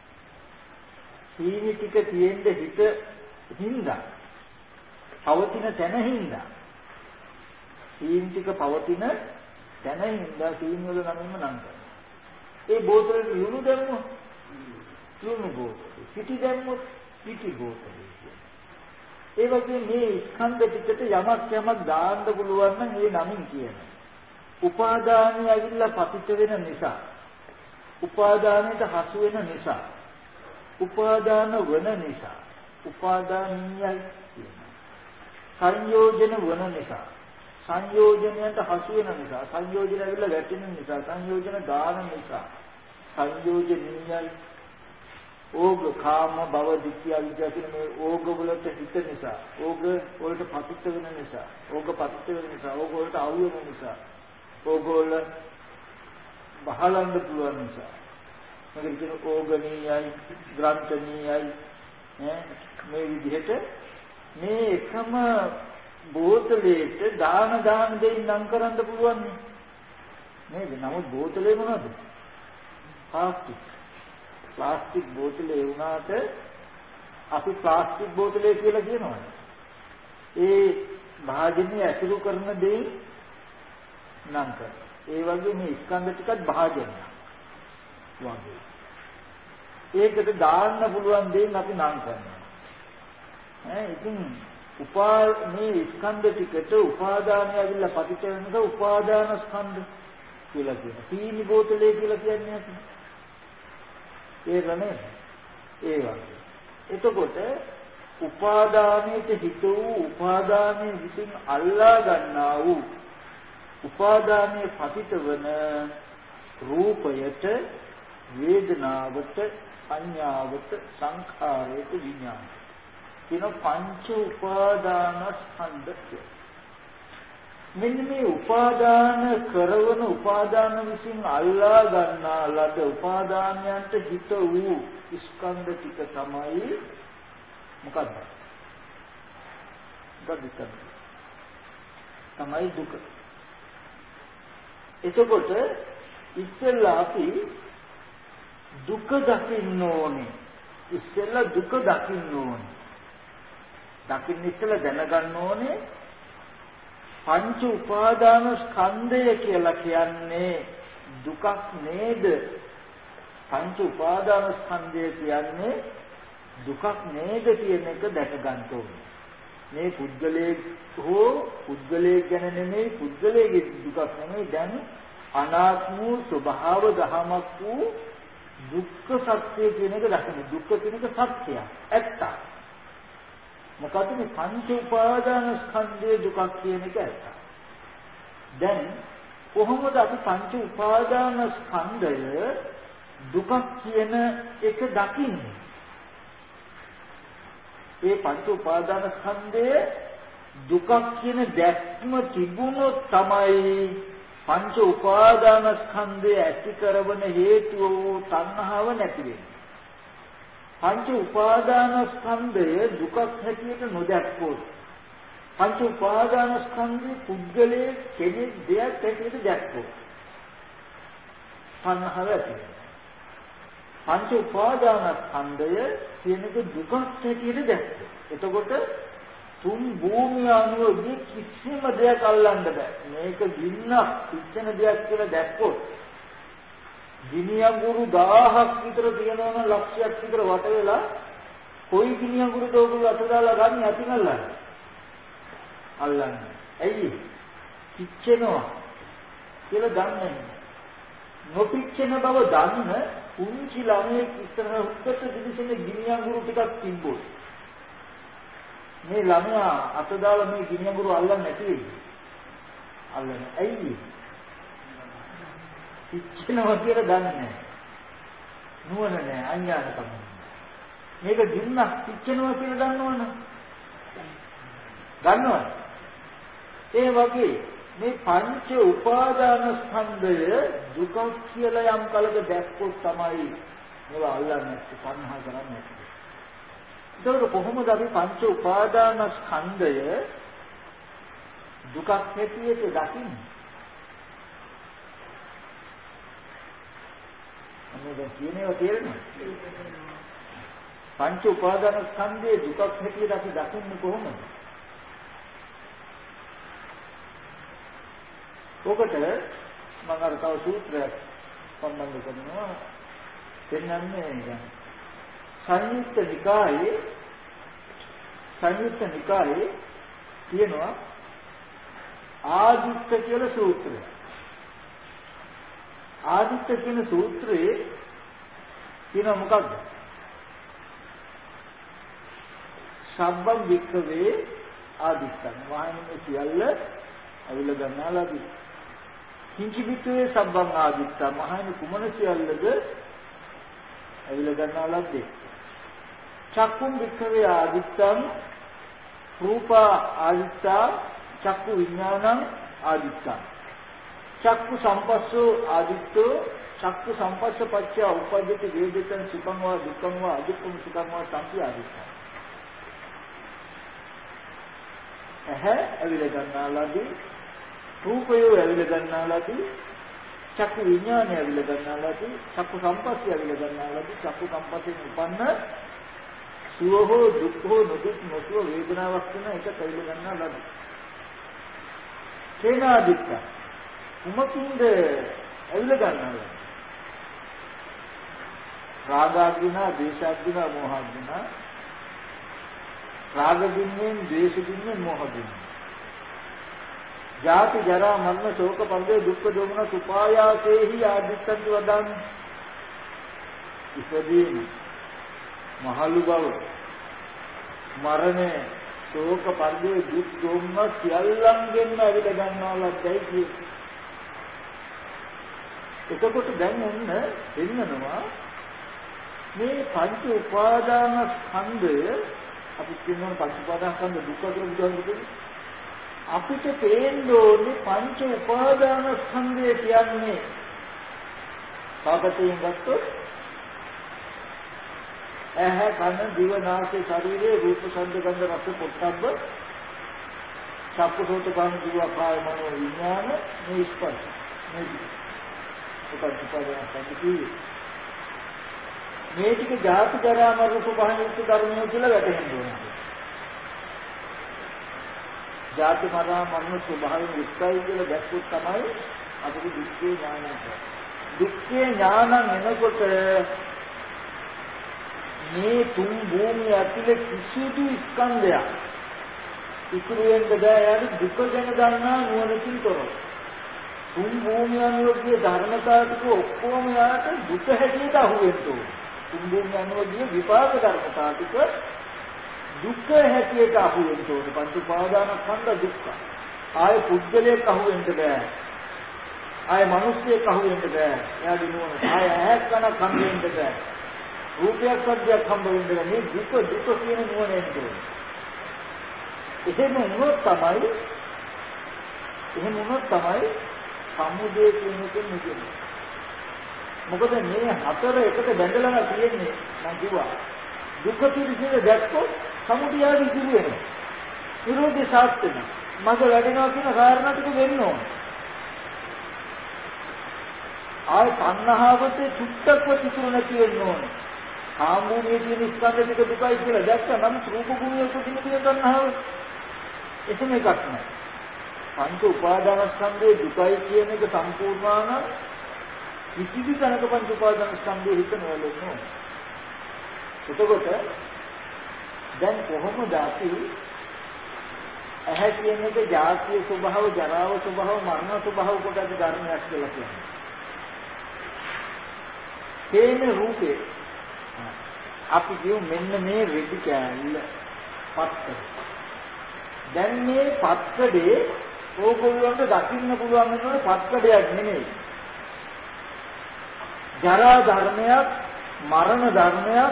සීනි ටික තියෙන්න හිත හින්දා පවතින තැන හින්දා සීනි ටික පවතින තැන හින්දා සීනි වල නමින්ම නම් කරනවා. ඒ බෝතලේ ලුණු දැම්මොත් ලුණු බෝතලේ. පිටි දැම්මොත් පිටි බෝතලේ. ඒ වගේ මේ ස්කන්ධ ටිකට යමක් දාන්න පුළුවන් නම් ඒ නමින් කියනවා. උපාදානය ඇවිල්ලා පතිත වෙන නිසා උපාදානයට හසු වෙන නිසා උපාදාන වන නිසා උපාදානීයයි කියනවා. සංයෝජන වන නිසා සංයෝජනයට හසු වෙන නිසා සංයෝජන ඇවිල්ලා වැටෙන නිසා සංයෝජන ගාන නිසා සංයෝජනීයයි. ඕග කාම භව දික්ඛ අවිද්‍යාව කියන මේ ඕග වලට හිත නිසා, ඕග වලට පතිත වෙන නිසා, ඕග පතිත වෙන නිසා, ඕග වලට අවු වෙන නිසා, ඕග වල බහලන්න පුළුවන් නිසා. මේක කියන ඕගනීයයි, ග්‍රන්ථනීයයි මේ විදිහට මේ එකම බෝතලෙට දාන දෙයින් නම් කරන්න පුළුවන් නේද? නමුත් බෝතලේ මොනවද? ප්ලාස්ටික් බෝතලේ වුණාට අපි ප්ලාස්ටික් බෝතලේ කියලා කියනවා. ඒ භාජනය ඇතුළු කරන දෙයින් නම් කරනවා. ඒ වගේ මේ ස්කන්ධ ටිකත් භාජනයක් වගේ. ඒකට දාන්න පුළුවන් දෙයින් අපි නම් කරනවා. ඉතින් මේ ස්කන්ධ ටිකට උපාදානය ඇවිල්ලා පතිත වෙන නිසා උපාදාන ස්කන්ධ කියලා කියනවා. සීනි බෝතලේ කියලා කියන්නේ අපි. ඒකනේ ඒ වගේ. එතකොට උපාදානයේ හිත වූ උපාදානයේ විසින් අල්ලා ගන්නා වූ උපාදානයේ පතිත වන රූපයට වේදනාවට සංඥාවට සංඛාරයට විඥානයට කියන පංච උපාදානස්කන්ධය. මෙන්න මේ උපාදාන කරවන උපාදාන විසින් අල්ලා ගන්නා ලද උපාදානයන්ට හිත වූ ස්කන්ධ ටික තමයි මොකක්ද? තමයි දුක. එතකොට ඉස්සෙල්ලා අපි දුක දකින්න ඕනේ. ඉස්සෙල්ලා දුක දකින්න ඕනේ. දකින්න ඉස්සෙල්ලා දැනගන්න ඕනේ පංච උපාදාන ස්කන්ධය කියලා කියන්නේ දුකක් නේද? පංච උපාදාන ස්කන්ධය කියන්නේ දුකක් නේද කියන එක දැක ගන්න ඕනේ. මේ පුද්ගලයේ හෝ පුද්ගලයේ ගැන නෙමෙයි, පුද්ගලයේ දුකක් නෙමෙයි, දැන් අනාත්ම ස්වභාව දහමක් වූ දුක්ඛ සත්‍ය කියන එක දකින්න. දුක්ඛ කියන එක සත්‍යයක්, ඇත්තක්. මොකද මේ පංච උපාදාන ස්කන්ධයේ දුකක් කියන එක ඇත්ත. දැන් කොහොමද අපි පංච උපාදාන ස්කන්ධය දුකක් කියන එක දකින්නේ? ඒ පංච උපාදාන ස්කන්ධය දුකක් කියන දැක්ම තිබුණොත් තමයි පංච උපාදාන ස්කන්ධය ඇති කරවන හේතුව වූ තණ්හාව නැති වෙන්නේ. පංච උපාදාන ස්කන්ධය දුකක් හැටියට නොදැක්කොත් පංච උපාදාන ස්කන්ධේ පුද්ගලයේ කෙනෙක් දෙයක් හැටියට දැක්කොත් තණ්හාව ඇති වෙනවා. පංච උපාදාන ස්කන්ධය කියනක දුකක් හැටියට දැක්කොත් එතකොට තුන් භූමිය අනුව කිසිම දෙයක් අල්ලන්න බෑ. මේක ගින්නක් පිච්චෙන දෙයක් කියලා දැක්කොත් ගිනි අඟුරු 1000ක් විතර තියෙනවා නම් ලක්ෂයක් විතර වට වෙලා කොයි ගිනි අඟුරුද ඔයගොල්ලෝ අත දාලා ගන්න අතිනල්ලා අල්ලන්නේ. ඇයි? පිච්චෙනවා කියලා දන්නේ. නොපිච්චෙන බව දන්න කුංචි ළමයෙක් ඉස්සරහ උත්තර දිවිසෙන ගිනි අඟුරු ටිකක් තිබ්බොත් මේ ළමයා අත දාලා මේ ගිනි අඟුරු අල්ලන්නේ නැති වෙයි. අල්ලන්නේ. ඇයි? පිච්චෙනවා කියලා දන්නේ නැහැ. නුවණ නැහැ, අඥානකම. මේක ගින්නක් පිච්චෙනවා කියලා දන්නවනේ. ගන්නවද? ඒ වගේ මේ පංච උපාදාන ස්කන්ධය දුක කියලා යම් කලක දැක්කොත් තමයි මේවා අල්ලන්නේ, පන්හා කරන්නේ. ඒක කොහොමද අපි පංච උපාදාන ස්කන්ධය දුකක් හැටියට දකින්නේ? මොකද කියනේව තේරෙනවද? පංච උපාදාන ස්කන්ධයේ දුකක් හැටියට අපි දකින්නේ කොහොමද? ඔකට මම අර තව සූත්‍රයක් සම්බන්ධ කරනවා. දෙන්නන්නේ සංයුක්ත නිකායේ තියෙනවා ආදිත්ත කියලා සූත්‍රය. ආදිත්ත කියන සූත්‍රයේ තියෙන මොකක්ද? සබ්බම් වික්ඛවේ ආදිත්තං. වහන්නේ සියල්ල අවිල ගන්නාලාදී. කිංචිවිතේ සබ්බම් ආදිත්තං. මහණෙනි කුමන සියල්ලද අවිල ගන්නාලාදී. චක්කුම් වික්ඛවේ ආදිත්තං රූප ආදිත්තා චක්කු විඥානං ආදිත්තං චක්කු සම්පස්සෝ ආදිත්තෝ චක්කු සම්පස්ස පච්චය උපජ්ජති වේදිතං සුඛං වා දුක්ඛං වා අදුක්ඛං සුඛං වා සම්පි ආදිත්තං. ඇවිල ගන්නාලාදී රූපය ඇවිල ගන්නාලාදී චක්කු විඥානය ඇවිල ගන්නාලාදී චක්කු සම්පස්සය ඇවිල ගන්නාලාදී චක්කු සම්පස්සෙන් උපන්න සුව හෝ දුක් හෝ නොදුක් නොසුව වේදනාවක් වෙන එක ඇවිල ගන්නාලාදී සේනාදිත්ත කුමකින්ද ඇවිල ගන්නාලාදී රාගාග්ගින දේශාග්ගින මෝහාග්ගින රාගදින්නෙන් ද්වේෂදින්නෙන් මෝහදින්නෙන් ජාති ජරා මරණ ශෝක පරිදේ දුක්ඛ දෝමන සුපායාසේහි ආදිත්තන්ති වදන් ඉපදීම මහලු බව මරණය ශෝක පරිදේ දුක් දෝමන සියල්ලංගෙන්ම ඇවිල ගන්නවලයි කියේ. එතකොට දැන් ඔන්න දෙන්නනවා මේ පංච උපාදාන ස්කන්ධය අපි කියනවා පංච උපාදාන ස්කන්ධ දුක්ඛ කියලා බුදුහාමුදුරුවෝ අපිට තේරෙන්න ඕනේ පංච උපාදාන ස්කන්ධය කියන්නේ පාපයෙන් ගත්තොත් ඇහැ කන දිව නාසය ශරීරය රූප ශබ්ද ගන්ධ රස පොට්ටබ්බ චක්කු සෝත කාම ජීව කාය මනෝ විඥාන මේ ස්පර්ශ මේ පංච උපාදාන ස්කන්ධය මේ ටික ජාති ජරා මරණ සුභානිත්‍ය ධර්මය කියලා වැටහෙන්න ඕනේ. ජාති මරණ ස්වභාවයෙන් යුක්තයි කියලා දැක්කොත් තමයි අපිට දුක්ඛේ ඥානය කියන්නේ. දුක්ඛේ ඥානං එනකොට මේ තුන් භූමිය ඇතුලේ කිසිදු ස්කන්ධයක් ඉතුරු වෙන්න බෑ. යාට දුක ගැන දන්නා නුවණකින් තොරව. තුන් භූමිය අනුවගේ ධර්මතාව ටික ඔක්කොම යාට දුක හැටියට අහුවෙන්න ඕනේ. තුන් භූමිය අනුවගේ විපාක ධර්මතාව ටික දුක්ඛ හැටියට අහු වෙන්න ඕනේ. පංච උපාදානස්කන්ධ දුක්ඛ. ආයේ පුද්ගලයෙක් අහු වෙන්න බෑ. ආයේ මිනිස්සෙක් අහු වෙන්න බෑ. එයාගේ නුවණ. ආයේ ඇහක් කනක් හම්බ වෙන්න බෑ. රූපයක් සද්දයක් හම්බ වෙන්න බෑ. මේ දුක කියන නුවණ එන්න ඕනේ. එහෙම වුණොත් තමයි සමුදය කියන එකෙන් නිදෙන්නේ. මොකද මේ හතර එකට බැඳලා තියෙන්නේ මම කිව්වා. දුක පිළිසින දැක්කොත් සමුදයාට ඉදිරි වෙනවා. විරෝධය සාත් වෙනවා. මග වැඩෙනවා කියන කාරණා ටික වෙන්න ඕන. ආය තණ්හාවට චුට්ටක්ව තිසුරු නැති වෙන්න ඕන. කාම භූමියේ තියෙන ස්කන්ධ ටික දුකයි කියලා දැක්කම නම් රූප භූමියේ උපදින තියෙන තණ්හාව එතන එකක් නෑ. පංච උපාදානස්කන්ධයේ දුකයි කියන එක සම්පූර්ණ නම් කිසිදු තැනක පංච උපාදානස්කන්ධයේ හිත නොවලෙන්න ඕන. එතකොට දැන් කොහොමද අපි ඇහැ කියන එක ජාතිය ස්වභාව, ජරාව ස්වභාව, මරණ ස්වභාව කොට අපි ධර්මයක් කියලා කියන්නේ. තේන රූපේ අපි කියමු මෙන්න මේ රෙදි කෑල්ල පත්තර. දැන් මේ පත්කඩේ ඕගොල්ලන්ට දකින්න පුළුවන් වෙනවනේ පත්කඩයක් නෙමෙයි. ජරා ධර්මයක්, මරණ ධර්මයක්,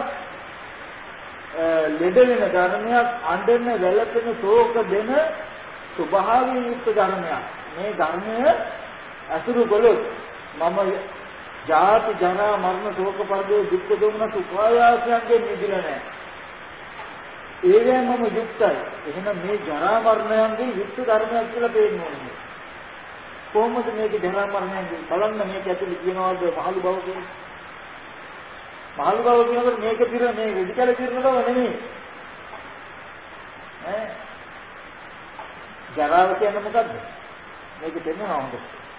ලෙඩ වෙන ධර්මයක්, අඬන වැළපෙන ශෝක දෙන ස්වභාවයෙන් යුක්ත ධර්මයක්. මේ ධර්මය අසුරු කළොත් මම ජාති ජරා මරණ ශෝක පරිදේ දුක් දෝමන උපායාසයන්ගෙන් නිදිලා නැහැ. ඒවෙන් මම යුක්තයි. එහෙනම් මේ ජරා මරණයන්ගේ යුක්ත ධර්මයක් කියලා පේන්න ඕනේ. කොහොමද මේක ජරා මරණයන්ගේ බලන්න මේක ඇතුලේ කියනවාද මහලු බව කියන්නේ? මහලු බව කියනකොට මේක පිර මේ විදිකල පිරන බව නෙමෙයි. ජරාව කියන්නේ මොකද්ද? මේක දෙන්නවා හොඳට.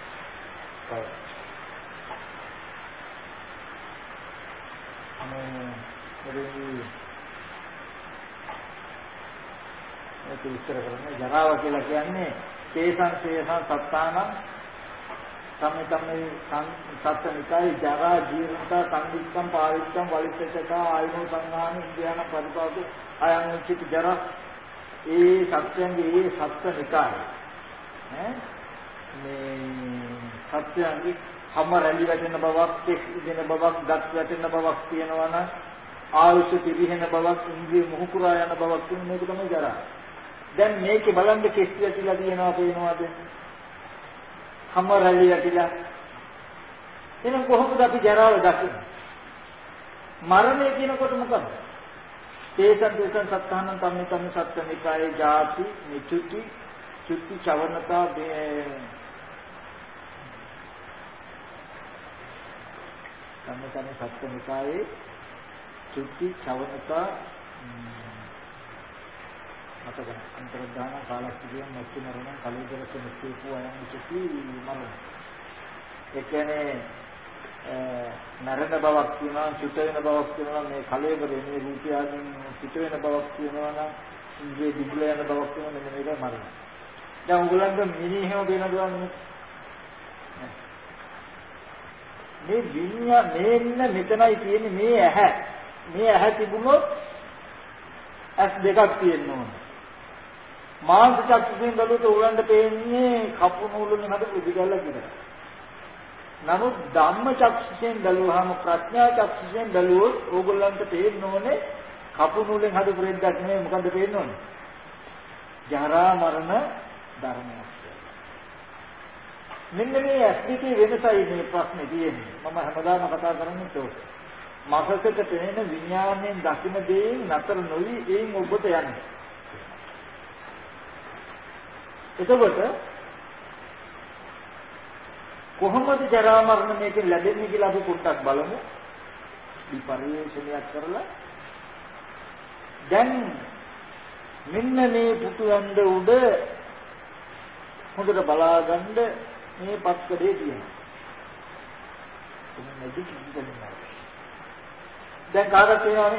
ඒක විස්තර කරන්නේ ජරාව කියලා කියන්නේ තේසං තේසං සත්තාන සම්මිතම්මේ සත්ත්වනිකයි ජරා ජීවන්තා සංදික්කම් පාරිච්ඡම් වලිච්ඡක ආයනෝ සංඝාන ඉන්ද්‍රියන පරිපාක අයං චිත ජරා ඒ සත්‍යංගේ ඒ සත්ත්වනිකයි මේ සත්‍යංගේ හැම රැලි වැටෙන බවක්, දෙන බවක්, දත් වැටෙන බවක් තියෙනවා නම් ආයුෂ පිරිහෙන බවක්, ඉන්ද්‍රිය මුහුකුරා යන බවක් කියන මේක තමයි ජරා. දැන් මේකේ බලන්න කෙස්ටි ඇතිලා තියෙනවා පේනවාද? හැම රැලි ඇතිලා. එහෙනම් කොහොමද අපි ජරාව දකින්නේ? මරණය කියනකොට මොකද? තේසන් සත්තානං තම්මේ සත්ත්වනිකායේ ජාති නිචුති චුති චවනතා තම්මේ සත්ත්වනිකායේ චුති චවනතා මතකයි අන්තරදාන කාලස්තියන් මුක්ති මරණ කලෝදරක මුක්තිපු අයන් චුති මරණ ඒ කියන්නේ නරක බවක් කියනවා, චුත වෙන බවක් කියනවා, මේ කලෙබරේ මේ රූපයන් චුත වෙන බවක් කියනවා නම් ඉන්ද්‍රිය දිගුල යන බවක් කියනවා මෙන්න මේක මරණ. දැන් උගලන්ට මිනිහෙම වෙනදුවන්නේ. මේ විඤ්ඤා මෙන්න මෙතනයි තියෙන්නේ මේ ඇහැ. මේ ඇහැ තිබුණොත් ඇස් දෙකක් තියෙන්න ඕන. මාංශ චක්ෂුයෙන් බලුවොත් උගලන්ට පේන්නේ කපු නූලෙන් හදපු ඉදිකැල්ල විතරයි. නමුත් ධම්ම චක්ෂුයෙන් බැලුවාම ප්‍රඥා චක්ෂුයෙන් බැලුවොත් ඕගොල්ලන්ට පේන්න ඕනේ කපු නූලෙන් හදපු රෙද්දක් නෙමෙයි මොකද්ද පේන්න ඕනේ? ජරා මරණ ධර්මයක්. මෙන්න මේ ඇස්තිකේ වෙනසයි මේ ප්‍රශ්නේ තියෙන්නේ. මම හැමදාම කතා කරන්නේ ඒක. මසකට පෙනෙන විඥාණයෙන් දකින්න දේෙන් නතර නොවි ඒන් ඔබට යන්නේ. එතකොට කොහොමද ජරා මරණ මේකෙන් ලැබෙන්නේ කියලා අපි පොඩ්ඩක් බලමු. විපරිේශනයක් කරලා දැන් මෙන්න මේ පුතුයන්ද උඩ හොඳට බලාගන්න මේ පත්කඩේ තියෙනවා. දැන් කාටද තේරෙන්නේ?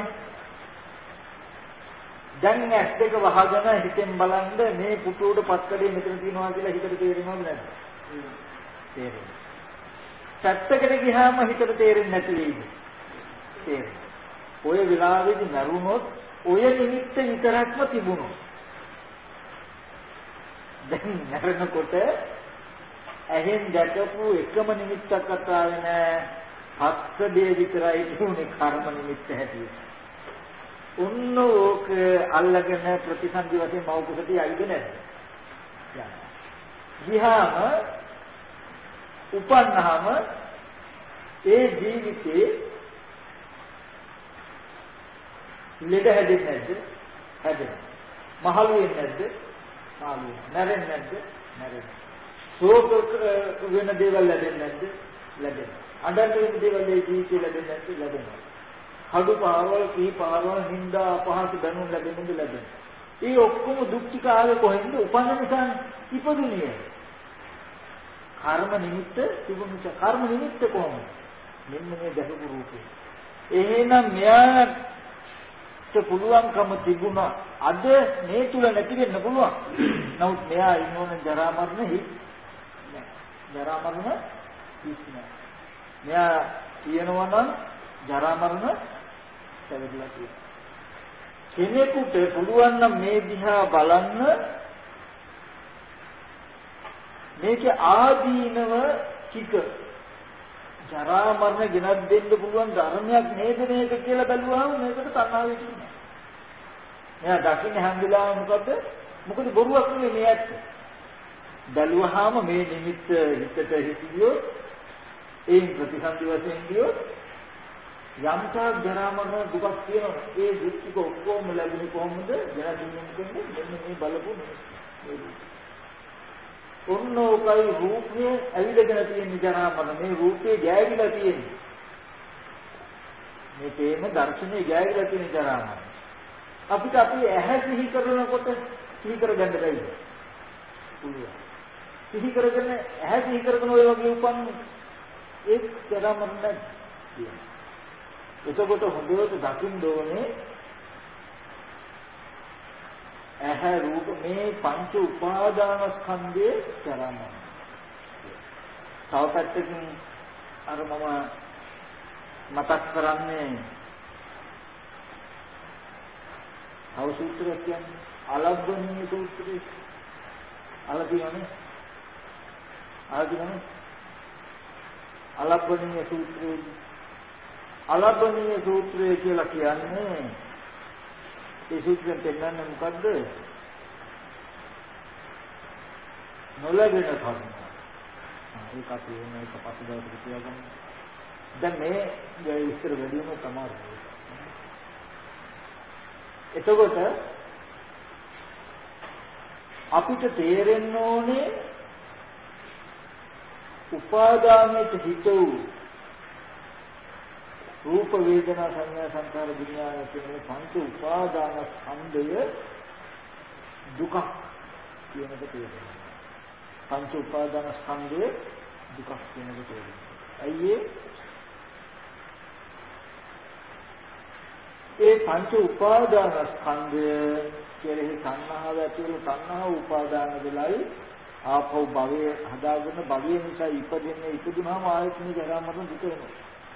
දැන් ඇස් දෙක වහගෙන හිතෙන් බලන්න මේ පුතුට පත්කඩේ මෙතන තියෙනවා කියලා හිතට තේරෙනවද නැද්ද? තේරෙනවා. පැත්තකට ගියාම හිතට තේරෙන්නේ නැති වෙයිද? තේරෙනවා. ඔය වෙලාවේදී නරුණොත් ඔය නිමිත්ත විතරක්ම තිබුණොත් දැන් නරනකොට ඇහෙන් දැකපු එකම නිමිත්තක්වත් ආවේ නැහැ. පත්කඩේ විතරයි තිබුණේ කර්ම නිමිත්ත හැටියට. ඔන්න ඕක අල්ලගෙන ප්‍රතිසන්දි වශයෙන් මෞකසටි ඇයිද නැද්ද? ගියාම උපන්නාම ඒ ජීවිතේ ලෙඩ හැදෙන්නේ නැද්ද? හැදෙනවා. මහලු වෙන්නේ නැද්ද? මහලු වෙනවා. නැරෙන්නේ නැද්ද? නැරෙනවා. ශෝක වෙන දේවල් ලැබෙන්නේ නැද්ද? ලැබෙනවා. අඬන දේවල් ඒ ජීවිතේ ලැබෙන්නේ නැද්ද? ලැබෙනවා. කඩු පාරවල්, කී පාරවල්, නිന്ദා අපහාස දැනුම් ලැබෙන්නේ ලැබෙනවා. ඒ ඔක්කොම දුක් ටික ආවේ කොහෙන්ද? උපන්න නිසා ඉපදුනේ. කර්ම නිමිත්ත තිබුණු කර්ම නිමිත්ත කොහොමද? මෙන්න මේ දැකපු රූපේ. එහෙනම් මෙයාට පුළුවන්කම තිබුණා අද මේ තුල නැති වෙන්න පුළුවන්. නමුත් මෙයා ඉන්නෝනේ ජරා මරණ හිස් නෑ. ජරා මරණ හිස් නෑ. මෙයා කියනවා නම් ජරා මරණ පැවැදලා තියෙනවා. කෙනෙකුට පුළුවන් නම් මේ දිහා බලන්න මේකේ ආදීනව චික ජරා මරණ ගෙනත් දෙන්න පුළුවන් ධර්මයක් නේද මේක කියලා බැලුවාම මේකට තණ්හාව ඉන්නේ. මෙයා දකින්න හැම වෙලාවෙම මොකද? මොකද බොරුවක් නෙමෙයි මේ ඇත්ත. බැලුවාම මේ නිමිත්ත හිතට හිතියොත් ඒ ප්‍රතිසන්දි වශයෙන් කියොත් යම්තා ජරා මරණ දුකක් තියෙනවා. ඒ දුක් ටික ඔක්කොම ලැබුණේ කොහොමද? ජරා දිනුම් කියන්නේ මෙන්න මේ බලපු මේ ඔන්න ඔකයි රූපේ ඇවිදගෙන තියෙන ජරා මරණ. මේ රූපේ ගෑවිලා තියෙන්නේ. මේ තේම දර්ශනේ ගෑවිලා තියෙන ජරා මරණ. අපිට අපි ඇහැ සිහි කරනකොට සිහි කරගන්න බැහැ. පුළුවන්. සිහි කරගෙන ඇහැ සිහි කරගෙන ඔය වගේ උපන් ඒ ජරා මරණ තියෙනවා. එතකොට හොඳට දකින්න ඕනේ ඇහැ රූප මේ පංච උපාදානස්කන්ධයේ ජරා මරණ. තව පැත්තකින් අර මම මතක් කරන්නේ අවසූත්‍රය කියන්නේ අලබ්බනීය සූත්‍රය. අලබ්බනීය අලබ්බනීය සූත්‍රයේ අලබ්බනීය සූත්‍රය කියලා කියන්නේ ඒ සූත්‍රයෙන් පෙන්නන්නේ මොකද්ද? නොලැබෙන කර්ම. ඒක අපි මේක පසුබට කියවගන්න. දැන් මේ ඉස්සර වැඩි වෙන තමයි. එතකොට අපිට තේරෙන්න ඕනේ උපාදානයේ හිත වූ රූප වේදනා සංඥා සංකාර විඥාන කියන පංච උපාදාන ස්කන්ධය දුක කියන එක තේරෙනවා. පංච උපාදාන ස්කන්ධය දුක කියන එක තේරෙනවා. අයියේ ඒ පංච උපාදාන ස්කන්ධය කෙරෙහි තණ්හාව ඇතිවෙන තණ්හාව උපාදාන වෙලයි ආපහු භවයේ හදාගෙන භවයේ නිසා ඉපදෙන්නේ ඉපදුනහම ආයෙත් මේ ජරා මරණ දුක වෙනවා.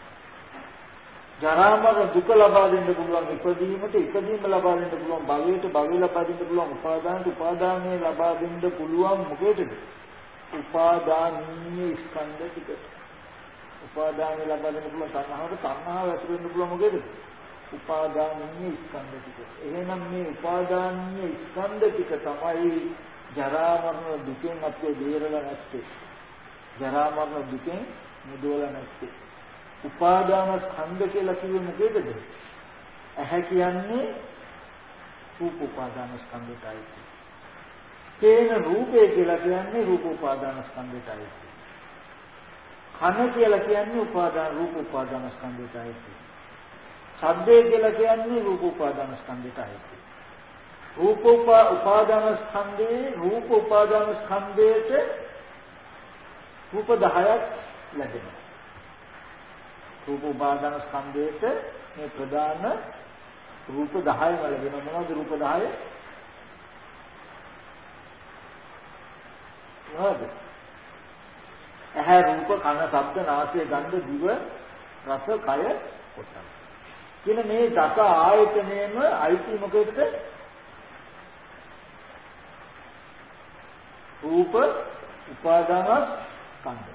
ජරා මරණ දුක ලබා දෙන්න පුළුවන් ඉපදීමට ඉපදීම ලබා දෙන්න පුළුවන් භවයට භවය ලබා දෙන්න පුළුවන් උපාදානට උපාදානය ලබා දෙන්න පුළුවන් මොකේද? උපාදානීය ස්කන්ධ ටික. උපාදානය ලබා දෙන්න පුළුවන් තණ්හාවට තණ්හාව ඇති වෙන්න පුළුවන් මොකේද? උපාදානීය ස්කන්ධ ටික. එහෙනම් මේ උපාදානීය ස්කන්ධ ටික තමයි ජරා මරණ දුකෙන් අපිව බේරලා නැත්තේ. ජරා මරණ දුකෙන් මුදවලා නැත්තේ. උපාදාන ස්කන්ධ කියලා කිව්වේ මොකේද? ඇහැ කියන්නේ රූප උපාදාන ස්කන්ධයටයි. තේන රූපේ කියලා කියන්නේ රූප උපාදාන ස්කන්ධයටයි. කන කියලා කියන්නේ උපාදාන රූප උපාදාන ස්කන්ධයටයි. ශබ්දය කියලා කියන්නේ රූප උපාදාන ස්කන්ධයටයි. රූප උපාදාන ස්කන්ධේ රූප උපාදාන ස්කන්ධයට රූප 10ක් ලැබෙනවා. රූප උපාදාන ස්කන්ධයට මේ ප්‍රධාන රූප 10ම ලැබෙනවා. මොනවද රූප 10? මොනවද? ඇහැ රූප කන ශබ්ද නාසය ගන්ධ දිව රස කය පොට්ටබ්බ කියන මේ දස ආයතනයේම අයිති මොකේද? රූප උපාදාන ස්කන්ධය.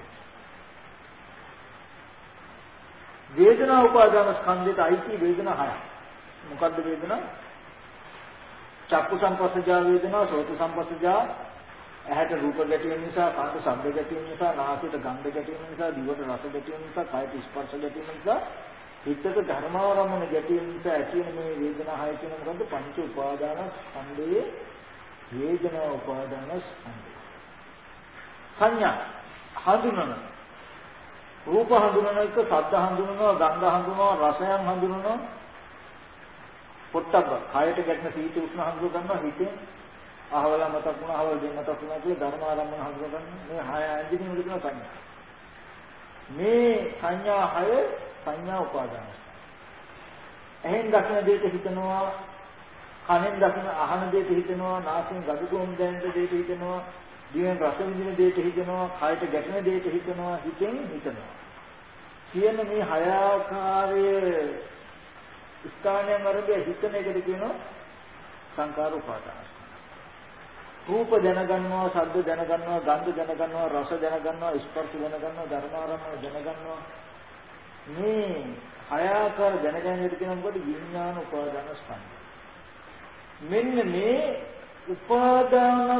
වේදනා උපාදාන ස්කන්ධයට අයිති වේදනා 6ක්. මොකද්ද වේදනා? චක්කු සංපස්සජා වේදනා, සෝත සංපස්සජා, ඇහැට රූප ගැටීම නිසා, කනට ශබ්ද ගැටීම නිසා, නාසයට ගන්ධ ගැටීම නිසා, දිවට රස ගැටීම නිසා, කයට ස්පර්ශ ගැටීම නිසා, හිතට ධර්මාරම්මන ගැටීම නිසා ඇති වෙන මේ වේදනා 6 කියන මොකද්ද? පංච උපාදාන ස්කන්ධයේ වේදනා උපාදාන ස්කන්ධය. සංඥා හඳුනන රූප හඳුනන එක, ශබ්ද හඳුනනවා, ගන්ධ හඳුනනවා, රසයන් හඳුනනවා, පොට්ටබ්බ කයට ගැටෙන සීත උෂ්ණ හඳුන ගන්නවා, හිතෙන් අහවල මතක් වුණා, අහවල දෙන්න මතක් වුණා කියලා ධර්මාරම්මන හඳුන ගන්න. මේ 6 ඇඳිනීම කියන සංඥා. මේ සංඥා 6 සංඥා උපාදාන. එහෙන් දකින දෙයට හිතනවා, කනෙන් දකින අහන දෙයට හිතනවා, නාසයෙන් ගඳ සුවඳ දැනෙන දෙයට හිතනවා, දිවෙන් රස විඳින දෙයට හිතනවා, කයට ගැටෙන දෙයට හිතනවා, හිතෙන් හිතනවා. කියන මේ 6 ආකාරයේ ස්ථානයන් වරදී හිතන එකට කියනවා සංකාර උපාදාන. රූප දැනගන්නවා, ශබ්ද දැනගන්නවා, ගන්ධ දැනගන්නවා, රස දැනගන්නවා, ස්පර්ශ දැනගන්නවා, ධර්මාරම්මන දැනගන්නවා. මේ 6 ආකාර දැනගැනීමට කියනවා මොකද? විඥාන උපාදාන ස්කන්ධය. මෙන්න මේ උපාදාන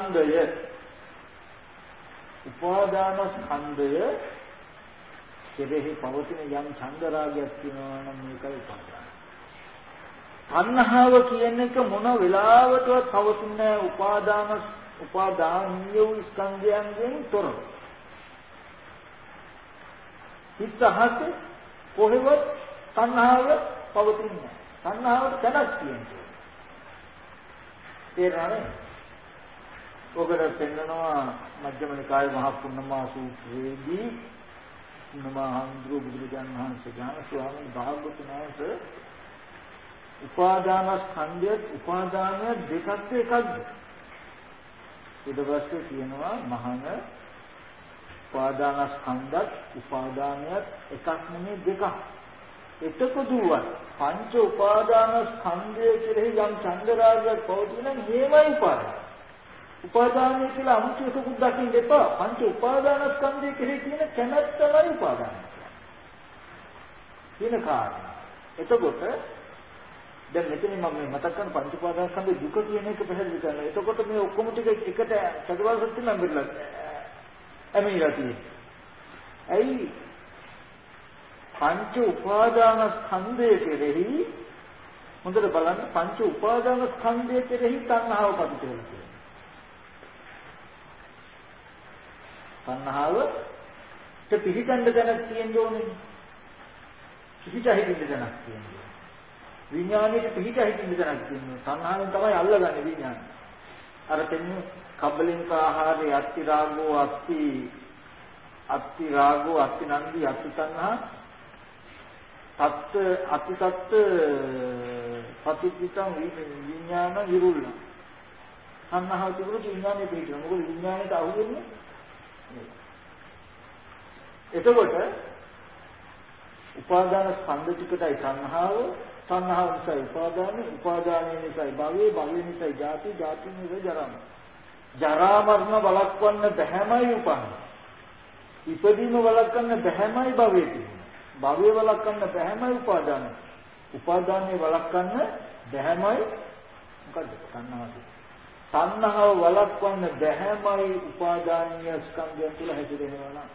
ස්කන්ධය කෙරෙහි පවතින යම් ඡන්ද රාගයක් තියෙනවා නම් මේකයි උපාදාන. තණ්හාව කියන එක මොන වෙලාවටවත් පවතින උපාදානීය ස්කන්ධයන්ගෙන් තොරව. හිතහත් කොහෙවත් තණ්හාව පවතින්නේ නැහැ. තණ්හාවට තැනක් තියෙනවා. තේරෙනවද? ඔකට පෙන්නනවා මජ්ක්‍ධිම නිකායේ මහා පුන්නමා සූත්‍රයේදී පුන්නමහඳුරු බුදුරජාණන් වහන්සේ ඥාන ස්වාමීන් වහන්සේ උපාදාන ස්කන්ධය උපාදානය දෙකක්ද එකක්ද? ඊට පස්සේ කියනවා මහාන උපාදාන ස්කන්ධත් උපාදානයත් එකක් නෙමෙයි දෙකක්. එතකොදුවත් පංච උපාදාන ස්කන්ධය කෙරෙහි යම් චන්දරාගයක් පවතින හේමයි උපාදාන. උපාදානය කියලා අමුතුවකුත් දකින්න එපා. පංච උපාදාන ස්කන්ධය කෙරෙහි තියෙන කැමැත්තමයි උපාදානය. කියන කාරණා. එතකොට දැන් මෙතන මම මතක් කරන පංච උපාදානස්කන්ධේ දුක කියන එක පැහැදිලි කරනවා. එතකොට මේ ඔක්කොම ටික එකට චතුරාර්ය සත්‍ය නම් බෙදලා ඇමිලා තියෙනවා. ඇයි පංච උපාදානස්කන්ධය කෙරෙහි හොඳට බලන්න පංච උපාදානස්කන්ධය කෙරෙහි තණ්හාව පදිත වෙනවා කියන්නේ. තණ්හාවට පිළිගන්න දැනක් තියෙන්න ඕනේ. පිළිහිටින්න දැනක් තියෙනවා. විඥානයේ පිළිහිටින්න දැනක් තියෙනවා. තණ්හාවෙන් තමයි අල්ලගන්නේ විඥානය. අර තෙන්නේ කබ්බලින්ක ආහාරේ අත්ති රාගෝ අත්ති රාගෝ අත්ති නන්දි අත්ති තණ්හා තත් අති තත් පටිච්චිතං විඥාන විරුල්ල. තණ්හාව තිබුණොත් විඥානයේ පිළිහිටිනවා. මොකද විඥානයට අහු වෙන්නේ එතකොට උපාදාන ස්කන්ධ ටිකටයි තණ්හාව නිසා උපාදානය නිසා භවය නිසා ජාති නිසා ජරා මරණ වළක්වන්න බැහැමයි උපන්නේ. ඉපදීම වළක්වන්න බැහැමයි භවයේ තියෙන්නේ. භවය වළක්වන්න බැහැමයි උපාදානය වළක්වන්න බැහැමයි මොකද්ද තණ්හාව. තණ්හාව වළක්වන්න බැහැමයි උපාදානීය ස්කන්ධයන් තුළ හැසිරෙනවා නම්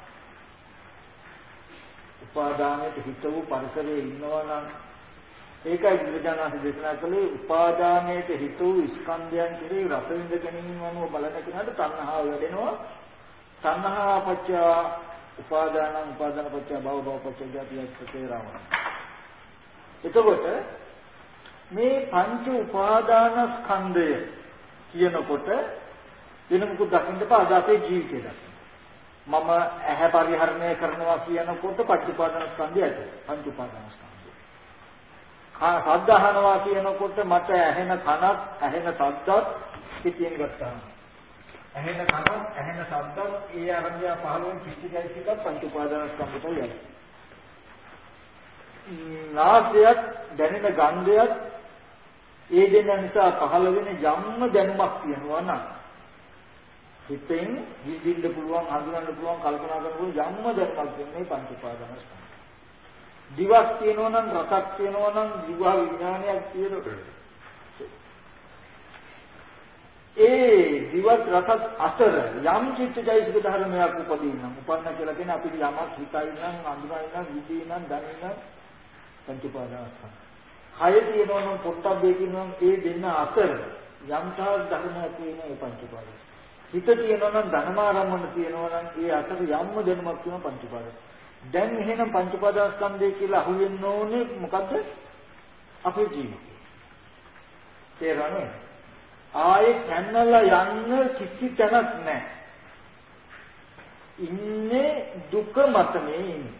උපාදානයට හිත වූ පරිසරයේ ඉන්නවා නම් ඒකයි බුදුජානක දේශනා කළේ උපාදානයට හිත වූ ස්කන්ධයන් කෙරෙහි රස විඳ ගැනීම අනුව බලන කෙනාට තණ්හාව වැඩෙනවා. තණ්හා පත්‍ය උපාදාන පත්‍ය භව පත්‍ය ජාති පත්‍ය රාම. එතකොට මේ පංච උපාදාන ස්කන්ධය කියනකොට වෙන මොකද දකින්න බෑ අද අපේ ජීවිතේ දකින්න. මම ඇහැ පරිහරණය කරනවා කියනකොට පංච උපාදාන ස්කන්ධය ඇති. පංච උපාදාන ස්කන්ධය. ශබ්ද අහනවා කියනකොට මට ඇහෙන කනත් ඇහෙන ශබ්දත් පිටින් ගත්තා. ඇහෙන කනත් ඇහෙන ශබ්දත් ඒ ආරම්භය පහළවෙන් පිටිගයිසික පංච උපාදාන ස්කන්ධයට යයි. නාසයත් දැනෙන ගන්ධයත් ඒ දෙන්න නිසා පහළ වෙන යම්ම දැනුමක් තියෙනවා නම් හිතෙන් විඳින්න පුළුවන් හඳුනන්න පුළුවන් කල්පනා කරන්න පුළුවන් යම්ම දැනුමක් දෙන්නේ පංච උපාදාන ස්කන්ධය. දිවක් තියෙනවා නම් රසක් තියෙනවා නම් දිව විඥානයක් තියෙනවා. ඒ දිවත් රසත් අතර යම් චිත්තජයසික ධර්මයක් උපදින්නම් උපන්න කියලා කියන අපි යමක් හිතයි නම් අඳුරයි නම් විදී නම් දන්නේ නම් පංච උපාදාන ස්කන්ධය. කය තියෙනවා නම් පොට්ටබ්බේ කියනවා ඒ දෙන්න අතර යම් තාක් ධර්මයක් තියෙන ඒ පංච උපාදාන. හිත තියෙනවා නම් ධර්මාරම්මන තියෙනවා නම් ඒ අතර යම්ම දැනුමක් තියෙන පංච උපාදාන. දැන් එහෙනම් පංච උපාදාන ස්කන්ධය කියලා අහුවෙන්න ඕනේ මොකද්ද? අපේ ජීවිතේ. තේරෙනවද? ආයේ කන්නලා යන්න කිසි තැනක් නැහැ. ඉන්නේ දුක මතනේ ඉන්නේ.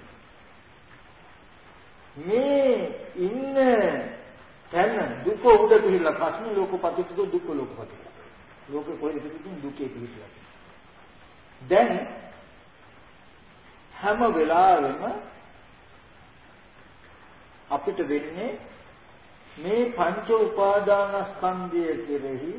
මේ ඉන්න තැන දුක උඩ ගිහිල්ලා ප්‍රශ්න ලෝකපතික දුක ලෝකපතික. ලෝකේ කොහෙද තියෙන්නේ දුකේ පිහිටලා. දැන් හැම වෙලාවෙම අපිට වෙන්නේ මේ පංච උපාදානස්කන්ධය කෙරෙහි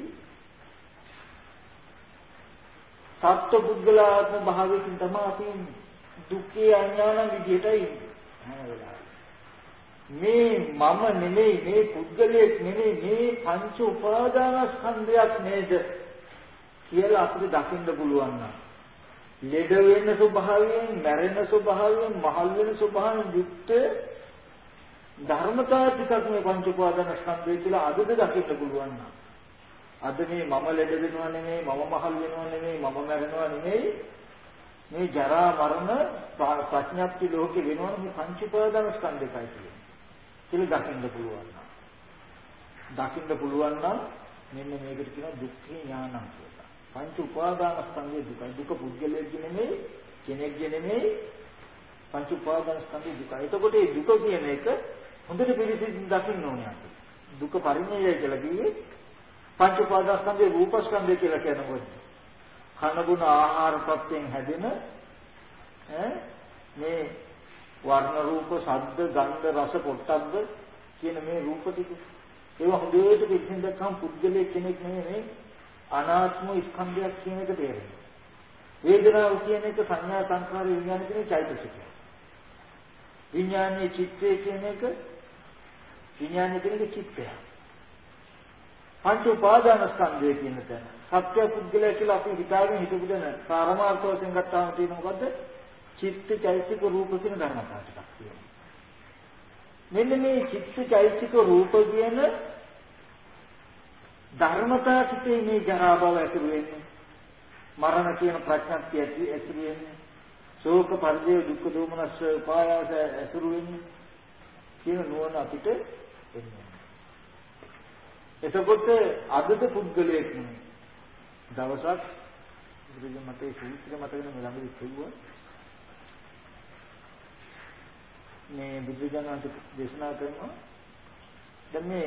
සත්ව පුද්ගලාත්ම භාවයෙන් තමයි අපි දුක්ඛේ අඥාන විදිහට ඉන්නේ. මේ මම නෙමෙයි මේ පුද්ගලයෙක් නෙමෙයි මේ පංච උපාදානස්කන්ධයක් නේද කියලා අපිට දකින්න පුළුවන් නම් ලෙඩ වෙන ස්වභාවයෙන් මැරෙන ස්වභාවයෙන් මහල් වෙන ස්වභාවයෙන් යුක්ත ධර්මතා ටිකක් මේ පංච උපාදානස්කන්ධය කියලා අදද දකින්න පුළුවන් නම් අද මේ මම ලෙඩ වෙනවා නෙමෙයි මම මහල් වෙනවා නෙමෙයි මම මැරෙනවා නෙමෙයි මේ ජරා මරණ ප්‍රඥාප්ති ලෝකේ වෙනවා මේ පංච උපාදානස්කන්ධයයි කියලා දකින්න පුළුවන් නම් මෙන්න මේකට කියනවා දුක්ඛ ඥානං කියලා. පංච උපාදානස්කන්ධයේ දුකයි. දුක පුද්ගලයෙක් නෙමෙයි කෙනෙක් නෙමෙයි පංච උපාදානස්කන්ධයේ දුකයි. එතකොට මේ දුක කියන එක හොඳට පිළිසිඳින් දකින්න ඕනේ අපි. දුක පරිණයය කියලා කිව්වේ පංච උපාදානස්කන්ධයේ රූපස්කන්ධය කියලා කියනකොට කන ගුණ ආහාර ප්‍රත්‍යයෙන් හැදෙන මේ වර්ණ රූප ශබ්ද ගන්ධ රස පොට්ටබ්බ කියන මේ රූප ටික ඒවා හොඳට පිළිසිඳ දැක්කම පුද්ගලයෙක් කෙනෙක් නෙමෙයි අනාත්ම ස්කන්ධයක් කියන එක තේරෙනවා. වේදනාව කියන එක සංඥා සංඛාර විඥාන කියන චෛතසිකය. විඥානයේ චිත්තය කියන එක විඥානයේ කියන චිත්තය. පංච උපාදාන ස්කන්ධය කියන තැන සත්‍ය පුද්ගලය කියලා අපි හිතාගෙන හිතපු දෙන පරමාර්ථ වශයෙන් ගත්තාම තියෙන මොකද්ද? චිත්ත චෛතසික රූප කියන ධර්මතා ටිකක් තියෙනවා. මෙන්න මේ චිත්ත චෛතසික රූප කියන ධර්මතා ටිකේ මේ ජරා භව ඇතුළු වෙන්නේ. මරණ කියන ප්‍රඥප්තිය ඇතුළු වෙන්නේ. ශෝක පරිදේ දුක්ඛ දෝමනස්ස උපායාස ඇතුළු වෙන්නේ. කියන නුවණ අපිට එන්නේ. එතකොට අදද පුද්ගලයෙක් නෙමෙයි. දවසක් බුදුන් මතේ සූත්‍රය මතකද මේ ළඟදී කිව්වා. මේ බුදුජානක දේශනා කරනවා. දැන් මේ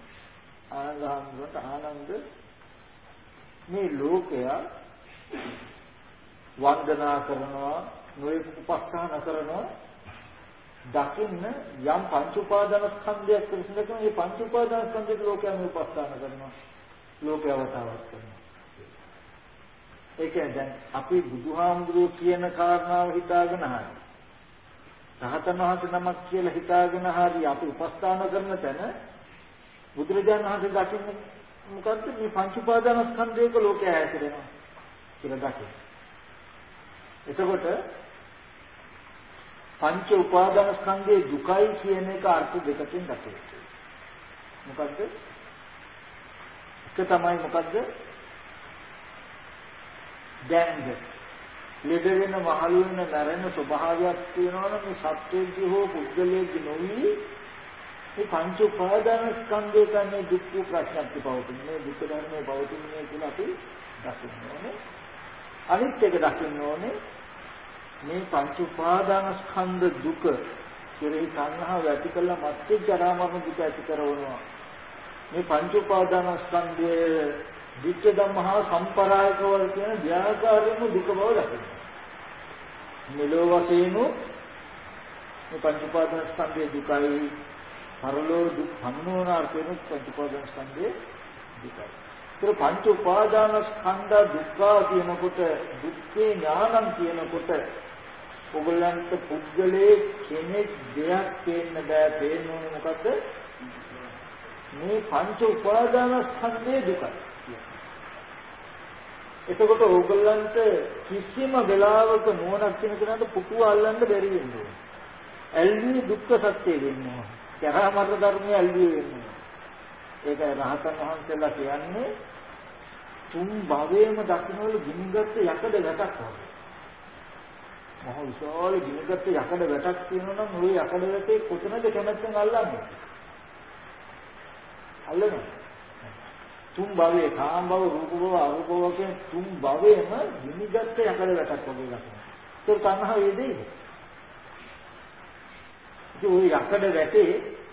ආනන්ද මේ ලෝකයා වන්දනා කරනවා, නොයෙක් උපස්ථාන කරනවා. දකින්න යම් පංච උපාදාන ස්කන්ධයක් විසඳගෙන මේ පංච උපාදාන ස්කන්ධයක ලෝකයන් උපස්ථාන කරනවා. ලෝකයවතාවක් කරනවා. ඒ කියන්නේ දැන් අපි බුදුහාමුදුරුවෝ කියන කාරණාව හිතාගෙන හරි රහතන් වහන්සේ නමක් කියලා හිතාගෙන හරි අපි උපස්ථාන කරන තැන බුදුරජාණන් වහන්සේ දකින්නේ මොකද්ද? මේ පංච උපාදාන ස්කන්ධයක ලෝකය හැසිරෙනවා කියලා දකින්න. එතකොට පංච උපාදාන ස්කන්ධයේ දුකයි කියන එක අර්ථ දෙකකින් දකින්න. මොකද්ද? එක තමයි මොකද්ද? දැන් ලෙඩ වෙන මහලු වෙන මැරෙන ස්වභාවයක් තියෙනවනම් මේ සත්‍යයේ හෝ පුද්ගලයේ නොවි මේ පංච උපාදාන ස්කන්ධය කියන්නේ දුක්ඛ ප්‍රඥප්ති පවතින මේ දුක්ඛ ධර්මයේ පවතින්නේ කියලා අපි දකින්න ඕනේ. අනිත් එක දකින්න ඕනේ මේ පංච උපාදාන ස්කන්ධ දුක කෙරෙහි සංහාව ඇති කළා මත්ති ජරා මරණ දුක ඇති කරනවා. මේ පංච උපාදාන ස්කන්ධයේ විච්ඡ ධම්මහා සම්පරායකවල කියන ව්‍යාකාරයෙන්ම දුක බව දකින්න. මෙලෝ වශයෙන් මේ පංච උපාදාන ස්කන්ධයේ දුකයි පරලෝ දුක් සම්නෝන අර්ථයෙන් පංච උපාදාන ස්කන්ධයේ දුකයි. ඒක පංච උපාදාන ස්කන්ධ දුක්ඛ කියනකොට දුක්ඛේ ඥානං කියනකොට ඔයගලන්ට පුද්ගලයේ කෙනෙක් දෙයක් පේන්න බෑ. පේන්නේ මොකද්ද? මේ පංච උපාදාන ස්කන්ධයේ දුකයි. එතකොට ඕගොල්ලන්ට කිසිම වෙලාවක නුවණක් තියෙන කෙනාට පුටුව අල්ලන්න බැරි වෙන්නේ. ඇල්වි දුක්ඛ සත්‍ය වෙන්නේ. ජරා මරණ ධර්මයේ ඇල්වි වෙන්නේ. ඒක රහතන් වහන්සේලා කියන්නේ තුන් භවයේම දකින්නවල ගිනිගත් යකඩ වැටක් වගේ. මහ විශාල ගිනිගත් යකඩ වැටක් තියෙනවා නම් ওই යකඩ වැටේ කොතනද කැමැත්තෙන් අල්ලන්නේ? අල්ලනවා. තුන් භවයේ කාම භව, රූප භව, අරූප භව කියන තුන් භවයේම ගිනිගත් යකඩ වැටක් වගේ ගන්නවා. ඒක තණ්හාව වේදෙයිද? ඒ ওই යකඩ වැටේ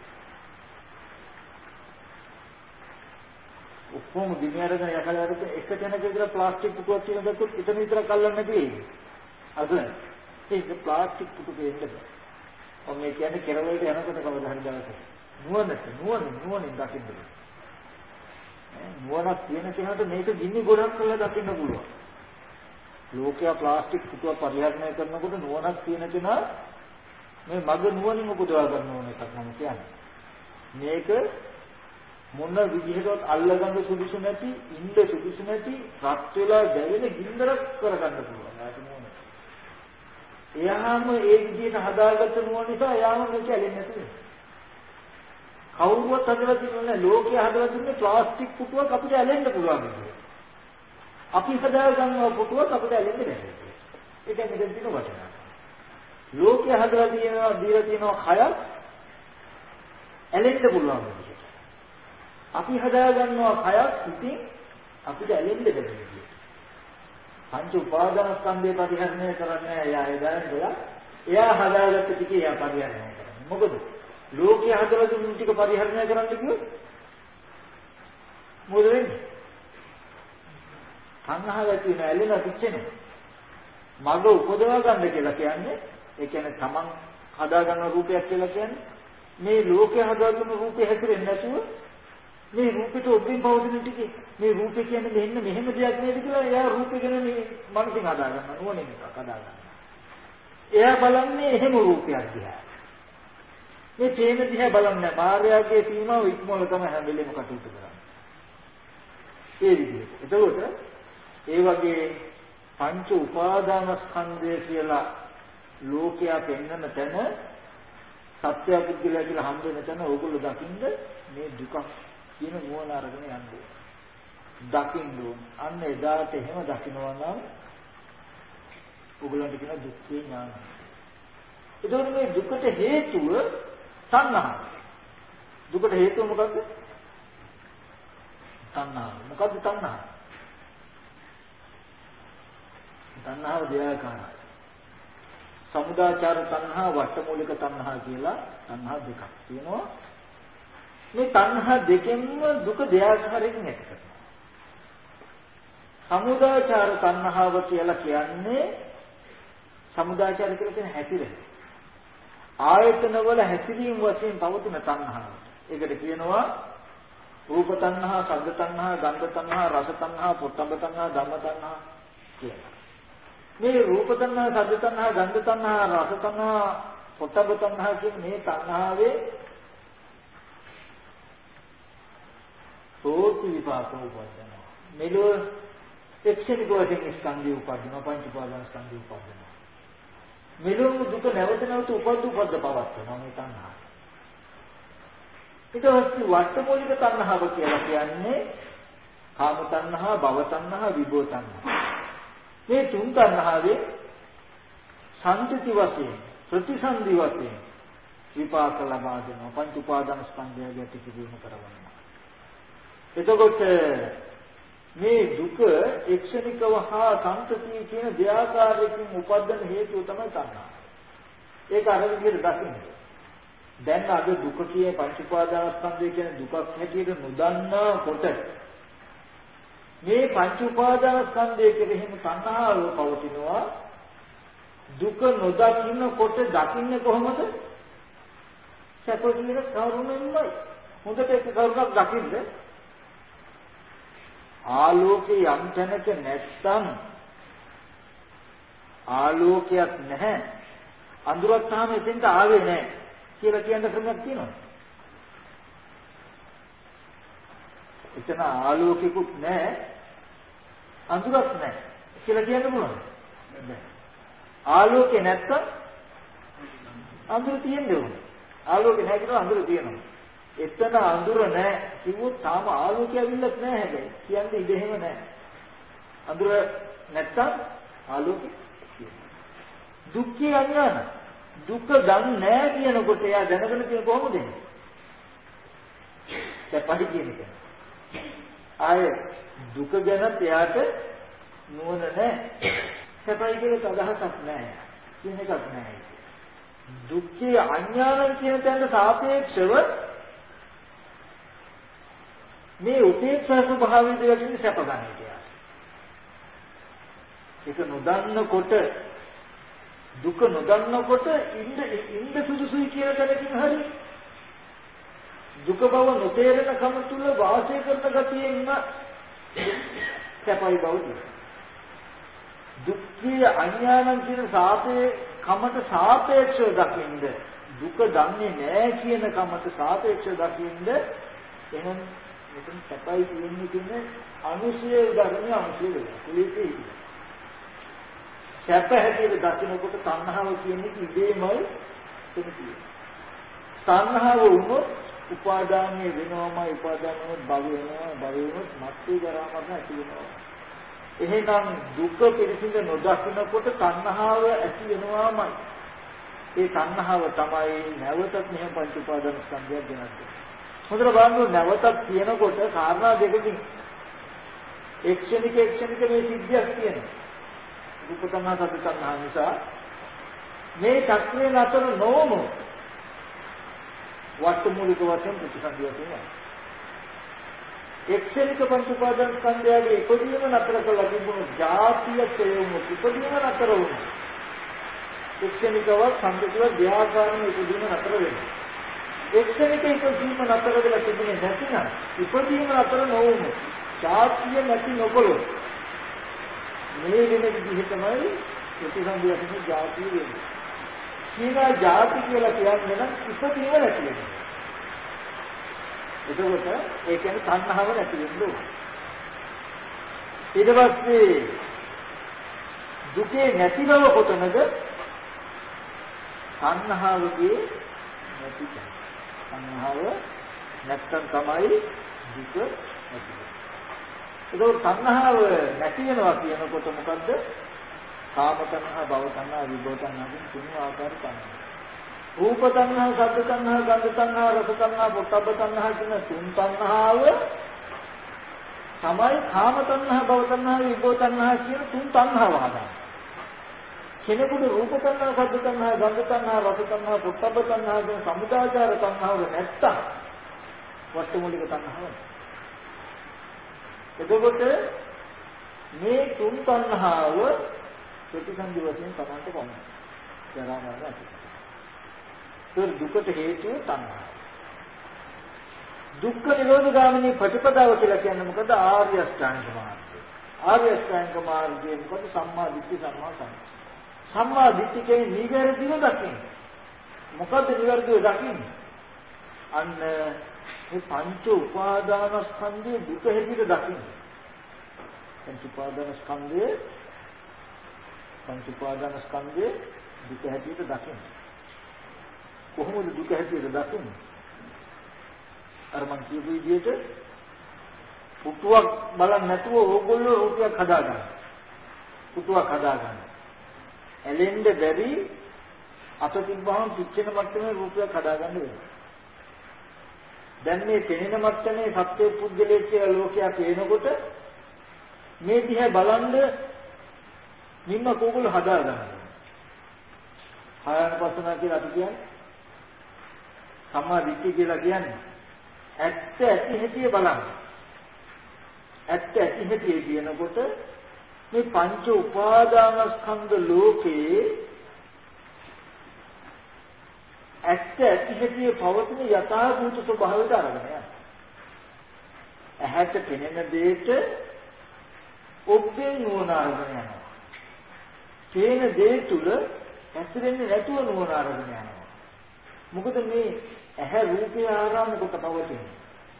ඔක්කොම ගිනි අරගෙන යකඩ වැටේ එක තැනක විතර ප්ලාස්ටික් පුටුවක් තියෙන දැක්කොත් එතන විතරක් අල්ලන්නේ නැති වෙයි. අද ඒක ප්ලාස්ටික් පුටු දෙන්න. ඔන්න මේ කියන්නේ කෙරවලට යනකොට කවදා හරි දවසක නුවණින් දකින්න බෑ. නුවණක් තියෙන කෙනාට මේක ගිනි ගොඩක් කරලා දකින්න පුළුවන්. ලෝකයා ප්ලාස්ටික් පුටුව පරිහරණය කරනකොට නුවණක් තියෙන කෙනා මේ මග නුවණින් උපදවා ගන්න ඕන එකක් මම කියන්නේ. මේක මොන විදිහකට අල්ලගන්න සුදුසු නැති, ඉන්න සුදුසු නැති, රත් වෙලා දැවෙන ගින්දරක් කරගන්න පුළුවන්. ඒක නුවණ. එයාම ඒ විදිහට හදාගත්ත නුවණ නිසා එයාම මේක ඇලෙන්නේ නැති වෙනවා. කවුරුවත් හදලා තියන්නේ ලෝකයේ හදලා තියන්නේ ප්ලාස්ටික් පුටුවක් අපිට ඇලෙන්න පුළුවන් විදියට. අපි හදා ගන්නවා පුටුවක් අපිට ඇලෙන්නේ නැහැ. ඒක මෙතන තියෙන වචනය. ලෝකයේ හදලා තියෙනවා දීලා තියෙනවා කයක් ඇලෙන්න පුළුවන් විදියට. අපි හදා ගන්නවා කයක් ඉතින් අපිට ඇලෙන්න බැහැ. පංච උපාදාන ස්කන්ධේ පරිහරණය කරන්නේ එයා එදාලා එයා හදාගත්ත ටික එයා පරිහරණය කරන්නේ. මොකද ලෝකයේ හදලා දුන්න ටික පරිහරණය කරන්න කිව්වොත් මොකද වෙන්නේ? සංහාව ඇති වෙන ඇලෙන පිච්චෙන මග උපදවා ගන්න කියලා කියන්නේ ඒ කියන්නේ තමන් හදා ගන්න රූපයක් කියලා කියන්නේ මේ ලෝකයේ හදා දුන්න රූපේ හැසිරෙන්නේ නැතුව මේ රූපෙට ඔබින් පවතින ටිකේ මේ රූපේ කියන්නේ මෙන්න මෙහෙම දෙයක් නේද කියලා එයා රූපේ ගැන මේ මනසින් හදා ගන්නවා නුවණින් හදා ගන්නවා. එයා බලන්නේ එහෙම රූපයක් දිහා. මේ තේන දිහා බලන්නේ මායාවේ සීමාව ඉක්මවල තමයි හැම වෙලෙම කටයුතු කරන්නේ. ඒ විදිහට. එතකොට ඒ වගේ පංච උපාදානස්කන්ධය කියලා ලෝකයා පෙන්වන තැන සත්‍ය පුද්ගලයා කියලා හම්බ වෙන තැන ඕගොල්ලෝ දකින්න මේ දුක කියන නුවණ අරගෙන යන්නේ. දකින්න ඕන. අන්න එදාට එහෙම දකින්නවා නම් ඕගොල්ලන්ට කියන දුක්ඛේ ඥානය. එතකොට මේ දුකට හේතුව තණ්හාව. දුකට හේතුව මොකද්ද? තණ්හාව. මොකද්ද තණ්හාව? තණ්හාව දෙආකාරයි. සමුදාචාර තණ්හා, වට්ටමූලික තණ්හා කියලා තණ්හා දෙකක් තියෙනවා. මේ තණ්හා දෙකෙන්ම දුක දෙආකාරයකින් ඇති කරනවා. සමුදාචාර තණ්හාව කියලා කියන්නේ සමුදාචාර කියලා කියන හැතිරෙන. ආයතනවල හැසිරීම වශයෙන් පවතින තණ්හාව. ඒකට කියනවා රූප තණ්හා, ශබ්ද තණ්හා, ගන්ධ තණ්හා, රස තණ්හා, පොට්ටබ්බ තණ්හා, ධම්ම තණ්හා කියලා. මේ රූප තණ්හා, ශබ්ද තණ්හා, ගන්ධ තණ්හා, රස තණ්හා, පොට්ටබ්බ තණ්හා කියන මේ තණ්හාවේ සෝති විපාක උපදිනවා. මෙලොව එක්ෂණික වශයෙන් ස්කන්ධය උපදිනවා, පංච උපාදාන ස්කන්ධය උපදිනවා. මෙලොව දුක නැවත නැවත උපද්ද පවත්වනවා මේ තණ්හාව. ඊට පස්සේ වට්ටමූලික තණ්හාව කියලා කියන්නේ කාම තණ්හා, භව තණ්හා, විභව තණ්හා. මේ තුන් තණ්හාවේ සංතති වශයෙන් ප්‍රතිසන්දි වශයෙන් විපාක ලබා දෙනවා. පංච උපාදාන ස්කන්ධය ගැටි කිරීම කරවනවා. එතකොට මේ දුක එක්ෂණිකව හා සංතතිය කියන දෙආකාරයකින් උපදින හේතුව තමයි තණ්හාව. ඒක අර විදිහට දකින්න. දැන් අද දුක කියේ පංච උපාදාන ස්කන්ධය කියන දුකක් හැටියට නොදන්නා කොට මේ පංච උපාදාන ස්කන්ධය කෙරෙහිම තණ්හාව පවතිනවා. දුක නොදකින්නකොට දකින්නේ කොහොමද? සැප කියන කරුණෙන්මයි. හොඳට ඒක කරුණක් දකින්න. ආලෝකේ යම් තැනක නැත්නම් ආලෝකයක් නැහැ. අඳුරක් තාම එතෙන්ට ආවේ නැහැ කියලා කියන ක්‍රමයක් තියෙනවා. එතන ආලෝකිකුත් නැහැ, අඳුරක් නැහැ කියලා කියන්න පුළුවන්. ආලෝකේ නැත්තම් අඳුර තියෙන්න ඕනේ. ආලෝකේ නැහැ කියනවා අඳුර තියෙනවා. එතන අඳුර නැහැ කිව්වොත් තාම ආලෝකය අවිල්ලක් නැහැ හැබැයි. කියන්නේ ඉත එහෙම නැහැ. අඳුර නැත්තම් ආලෝකය. දුක්ඛේ අඥාන. දුක දන්නේ නැහැ කියනකොට එයා දැනගෙන තියෙන කොහොමද එන්නේ? සැපයි කියන එක. ආය දුක ගැන එයාට නුවණ නැහැ. සැපයි කියන අදහසක් නැහැ. කියන එකක් නැහැ. දුක්ඛේ අඥානං කියන තැනට සාපේක්ෂව මේ උපේක්ෂා ස්වභාවයෙන් දෙවියන් සැප ගන්න කියලා. ඒක නොදන්නකොට දුක නොදන්නකොට ඉන්න සුදුසුයි කියන තැනකින් හරි දුක බව නොතේරෙන කම තුල වාසය කරන ගතියෙන් සැපයි බව දුක්ඛේ අඥානං කියන කමට සාපේක්ෂව දකින්න දුක දන්නේ නැහැ කියන කමට සාපේක්ෂව දකින්න එහෙනම් මෙතන සැපයි කියන්නේ අනුශය ධර්මයේ අනුශය වෙනවා. සැප හැටියට දකින්නකොට තණ්හාව කියන්නේ ඉබේමයි තියෙන්නේ. තණ්හාව වුණොත් උපාදානයේ වෙනවමයි, උපාදානවල භව වෙනවා, භව වෙනොත් මත්ති කරාමත් ඇති වෙනවා. එහෙනම් දුක පිළිසිඳ නොදකින්නකොට තණ්හාව ඇති වෙනවාමයි. ඒ තණ්හාව තමයි නැවතත් මෙහෙම පංච උපාදාන ස්කන්ධයක් ගෙනත්. හොඳට බලන්න නැවතත් කියනකොට කාරණා දෙකකින් එක්ෂණික මේ සිද්ධියක් තියෙනවා. දුක තණ්හා සද්ද තණ්හා නිසා මේ චක්‍රේ නතර නොවමු වස්තුමූලික වශයෙන් ප්‍රතිසන්දිය තියෙනවා. එක්ෂණික පංච උපාදාන ස්කන්ධයගේ ඉදීම නතර කළ තිබුණු ජාතිය ක්‍රයම ඉදීම නතර වුණා. එක්ෂණිකව සම්පූර්ණ ව්‍යාපාරණ ඉදීම නතර වෙනවා. එක්ෂණික ඉදීම නතර වෙලා තිබුණේ නැතිනම් ඉදීම නතර නොවුණු ජාතිය නැති නොකොළොත් මේ වෙන විදිහ තමයි ප්‍රතිසන්දිය තියෙන ජාතිය වෙන්නේ. සීනා ජාති කියලා කියන්නේ නම් ඉපදීම නැති වෙනවා. එතකොට ඒ කියන්නේ තණ්හාව නැති වෙනවා. ඊට පස්සේ දුකේ නැති බව කොතනද? තණ්හාවගේ නැති තැන. තණ්හාව නැත්තම් තමයි දුක නැති වෙන්නේ. ඒක තණ්හාව නැති වෙනවා කියනකොට මොකද්ද? කාම තණ්හා, භව තණ්හා, විභව තණ්හා කියන තුන් ආකාර තණ්හා. රූප තණ්හා, ශබ්ද තණ්හා, ගන්ධ තණ්හා, රස තණ්හා, පොට්ටබ්බ තණ්හා කියන තුන් තණ්හාව තමයි කාම තණ්හා, භව තණ්හා, විභව තණ්හා කියන තුන් තණ්හාව හදන්නේ. කෙනෙකුට රූප තණ්හා, ශබ්ද තණ්හා, ගන්ධ තණ්හා, රස තණ්හා, පොට්ටබ්බ තණ්හා කියන සමුදාචාර තණ්හාව නැත්තම් වස්තුමූලික තණ්හාව. එතකොට මේ තුන් තණ්හාව ප්‍රතිසන්දි වශයෙන් තමයි කොහොමද? ජරා මරණ ඇති. ඒ දුකට හේතුව තණ්හාව. දුක්ඛ නිරෝධ ගාමිනී ප්‍රතිපදාව කියලා කියන්නේ මොකද? ආර්ය අෂ්ටාංග මාර්ගය. ආර්ය අෂ්ටාංග මාර්ගයේ මොකද? සම්මා දිට්ඨි, සම්මා සංකප්ප. සම්මා දිට්ඨි කියන්නේ නිවැරදිව දකින්න. මොකද නිවැරදිව දකින්නේ? අන්න මේ පංච උපාදානස්කන්ධයේ දුක හැටියට දකින්න. පංච උපාදානස්කන්ධයේ දුක හැටියට දකින්න. කොහොමද දුක හැටියට දකින්නේ? අර මං කියපු විදිහට පුටුවක් බලන්න නැතුව ඕගොල්ලෝ රූපයක් හදාගන්න. පුටුවක් හදාගන්න. ඇලෙන්න බැරි අත තිබ්බහම පිච්චෙන මට්ටමේ රූපයක් හදාගන්න වෙනවා. දැන් මේ පෙනෙන මට්ටමේ සත්‍ය පුද්ගලයෙක් කියලා ලෝකයා පේනකොට මේ දිහා බලන්න නිම්ම කෝගල හදාගන්නවා. ආයනපසනා කියලා අපි කියන්නේ සම්මා දිට්ඨිය කියලා කියන්නේ ඇත්ත ඇති හැටි බලන්න. ඇත්ත ඇති හැටි කියනකොට මේ පංච උපාදානස්කන්ධ ලෝකේ ඇත්ත ඇති හැටි පවතින යථාභූත ස්වභාවයට අරගෙන යනවා. ඇහැට පෙනෙන දෙයට ඔබ්බෙන් නුවණ අරගෙන යනවා. පේන දේ තුල ඇතිරෙන්නේ නැතුව නුවණ අරගෙන යනවා. මොකද මේ ඇහැ රූපේ ආරම්භ කොට පවතින්නේ.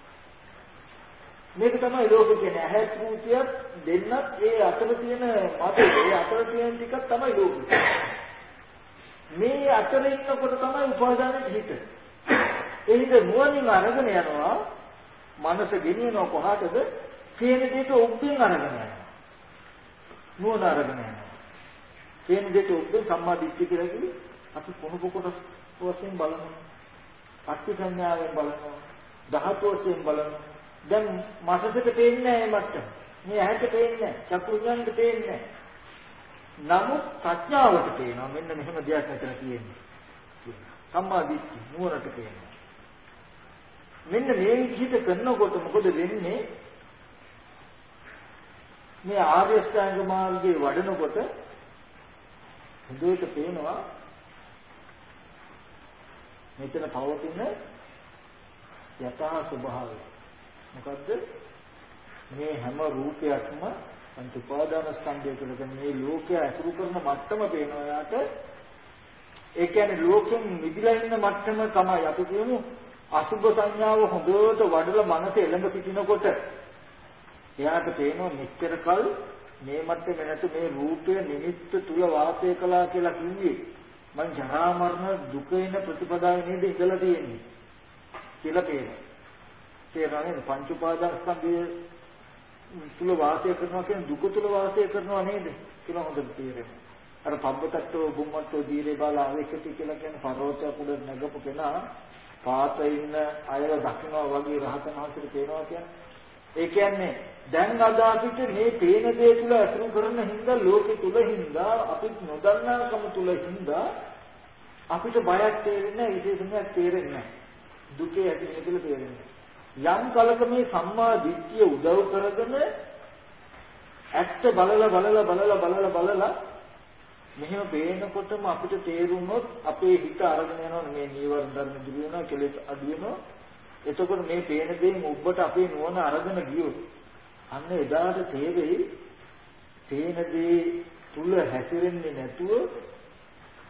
මේක තමයි ලෝකෙ කියන්නේ. ඇහැ රූපියක් දෙන්නත් ඒ අතර තියෙන මතේ ඒ අතර තියෙන ටිකක් තමයි ලෝකෙ. මේ අතර ඉන්නකොට තමයි උපාදානෙට හිත. එහිද නුවණින් අරගෙන යනවා. මනස ගෙනියනවා කොහාටද? කියන දෙයට ඔබ්බෙන් අරගෙන යනවා. නුවණ අරගෙන යනවා. කියන දෙයට ඔබ්බෙන් සම්මා දිට්ඨිය කියලා කිව්වේ අපි කොහොම කොටස් වශයෙන් බලනවා. අට්ඨ සංඥාවෙන් බලනවා. ධාතු වශයෙන් බලනවා. දැන් මාසෙකට පේන්නේ නැහැ මේ මට්ටම. මේ ඇහැට පේන්නේ නැහැ. චක්කු විඥාණයට පේන්නේ නැහැ. නමුත් ප්‍රඥාවට පේනවා මෙන්න මෙහෙම දෙයක් මෙතන තියෙන්නේ. සම්මා දිට්ඨි නුවරට පේනවා. මෙන්න මේ විදිහට කරනකොට මොකද වෙන්නේ? මේ ආර්ය අෂ්ටාංග මාර්ගයේ වඩනකොට හොඳට පේනවා මෙතන පවතින යථා ස්වභාවය. මොකද්ද? මේ හැම රූපයක්ම පංච උපාදාන ස්කන්ධය කියලා මේ ලෝකය අසුරු කරන මට්ටම පේනවා යාට. ඒ කියන්නේ ලෝකෙන් මිදිලා ඉන්න මට්ටම තමයි අපි කියමු අසුභ සංඥාව හොඳට වඩලා මනස එළඹ සිටිනකොට එයාට පේනවා මෙච්චර කල් මේ මට්ටමේ නැතු මේ රූපය නිමිත්ත තුල වාසය කළා කියලා කිව්වේ මං ජරා මරණ දුක එන ප්‍රතිපදාවේ නේද ඉඳලා තියෙන්නේ කියලා පේනවා. තේරෙන්නේ පංච උපාදාන ස්කන්ධය තුල වාසය කරනවා කියන්නේ දුක තුල වාසය කරනවා නේද කියලා හොඳට තේරෙනවා. අර පබ්බතට්ටෝ බුම්මට්ටෝ දීරේ බාලා ආවේකටි කියලා කියන්නේ පරෝතය කුඩ නැගපු කෙනා පාත ඉන්න අයව දකින්නවා වගේ රහතන් වහන්සේට පේනවා කියන්නේ. ඒ කියන්නේ දැන් අද අපිට මේ පේන දේ තුල අසුරු කරන හින්දා ලෝකෙ තුල හින්දා අපිට නොදන්නාකම තුල හින්දා අපිට බයක් තේරෙන්නේ නැහැ, විශේෂණයක් තේරෙන්නේ නැහැ. දුකේ ඇතිවෙන කියලා තේරෙන්නේ. යම් කලක මේ සම්මා දිට්ඨිය උදව් කරගෙන ඇත්ත බලලා මෙහෙම පේනකොටම අපිට තේරුනොත් අපේ හිත අරගෙන යනවා මේ නීවරණ ධර්ම දුරු වෙනවා කෙලෙස් අඩු වෙනවා. එතකොට මේ පේන දේෙන් ඔබට අපේ නුවණ අරගෙන ගියොත් අන්න එදාට තේරෙයි පේන දේ තුල හැසිරෙන්නේ නැතුව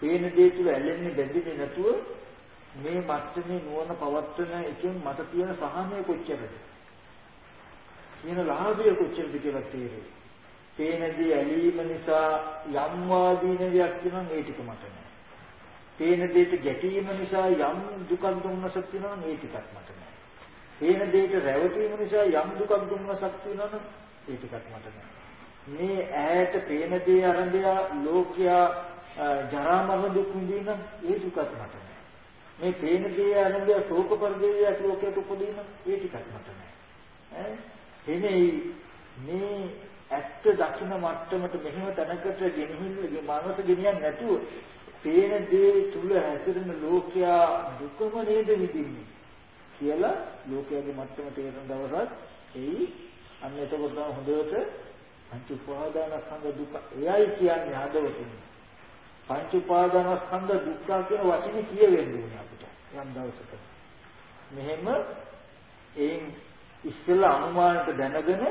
පේන දේ තුල ඇලෙන්නේ බැඳෙන්නේ නැතුව මේ මත්තේ නුවණ පවත්වන එකෙන් මට තියෙන සහනය කොච්චරද? කියන ලාභය කොච්චරද කියලා තේරෙයි. පේන දේ ඇලීම නිසා යම් වාදීනයක් තියෙනවා ඒ ටික මට නෑ. පේන දෙයට ගැටීම නිසා යම් දුකක් දුන්නසක් තියෙනවා ඒ ටිකක් මට නෑ. පේන දෙයට රැවටීම නිසා යම් දුකක් දුන්නසක් තියෙනවා ඒ ටිකක් මට නෑ. මේ ඈත පේන දේ අරඹය ලෝකයා ජරා මරණ දුක් විඳින ඒ දුකක් මට නෑ. මේ පේන දේ අරඹය ශෝක පරිදේය ලෝකයට උපදින ඒ ටිකක් මට නෑ. එනේ මේ ඇත්ත දකින්න මට්ටමට මෙහෙම තැනකට ගෙනහිල්ලගේ මානස ගෙනියන්නේ නැතුව පේන දේ තුල හැසිරෙන ලෝකයා දුකම නේද විඳින්නේ කියලා ලෝකයාගේ මට්ටම තේරෙන දවසක් එයි. අන්න එතකොට තමයි හොඳට පංච උපාදානස්කන්ධ දුක එයයි කියන්නේ හදවතින්. පංච උපාදානස්කන්ධ දුක්ඛ කියන වචනේ කියවෙන්න ඕනේ අපිට යම් දවසක. මෙහෙම එයින් ඉස්සෙල්ලා අනුමානට දැනගෙන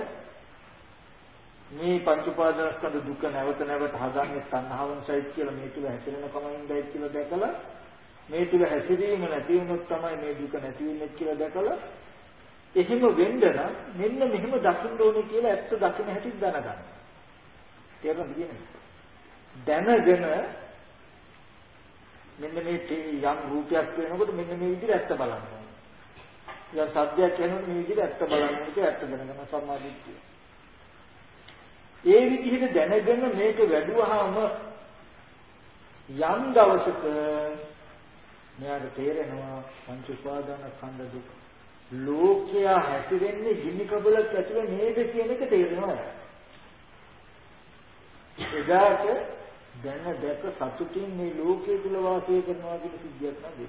මේ පංච උපාදානස්කන්ධ දුක නැවත නැවත හදන්නේ තණ්හාවෙන් සයිත් කියලා මේ තුල හැසිරෙන කමින්දයි කියලා දැකලා මේ තුල හැසිරීම නැති වුණොත් තමයි මේ දුක නැති වෙන්නේ කියලා දැකලා එහෙම වෙන්න නම් මෙන්න මෙහෙම දකින්න ඕනේ කියලා ඇත්ත දකින්න හැටි දැනගන්න. තේරුණාද කියන්නේ? දැනගෙන මෙන්න මේ යම් රූපයක් වෙනකොට මෙන්න මේ විදිහට ඇත්ත බලන්න ඕනේ. යම් සත්‍යයක් වෙනකොට මේ විදිහට ඇත්ත බලන්න ඕනේ ඇත්ත දැනගන්න සම්මාදිට්ඨිය. ඒ විදිහට දැනගෙන මේක වැඩුවාම යම් දවසක මෙයාට තේරෙනවා පංච උපාදානස්කන්ධ දුක ලෝකයා හැසිරෙන්නේ ගිනි කබලක් ඇතුළේ නේද කියන එක තේරෙනවා. එදාට දැන දැක සතුටින් මේ ලෝකයේ තුල වාසය කරනවා කියන සිද්ධියක් නේද?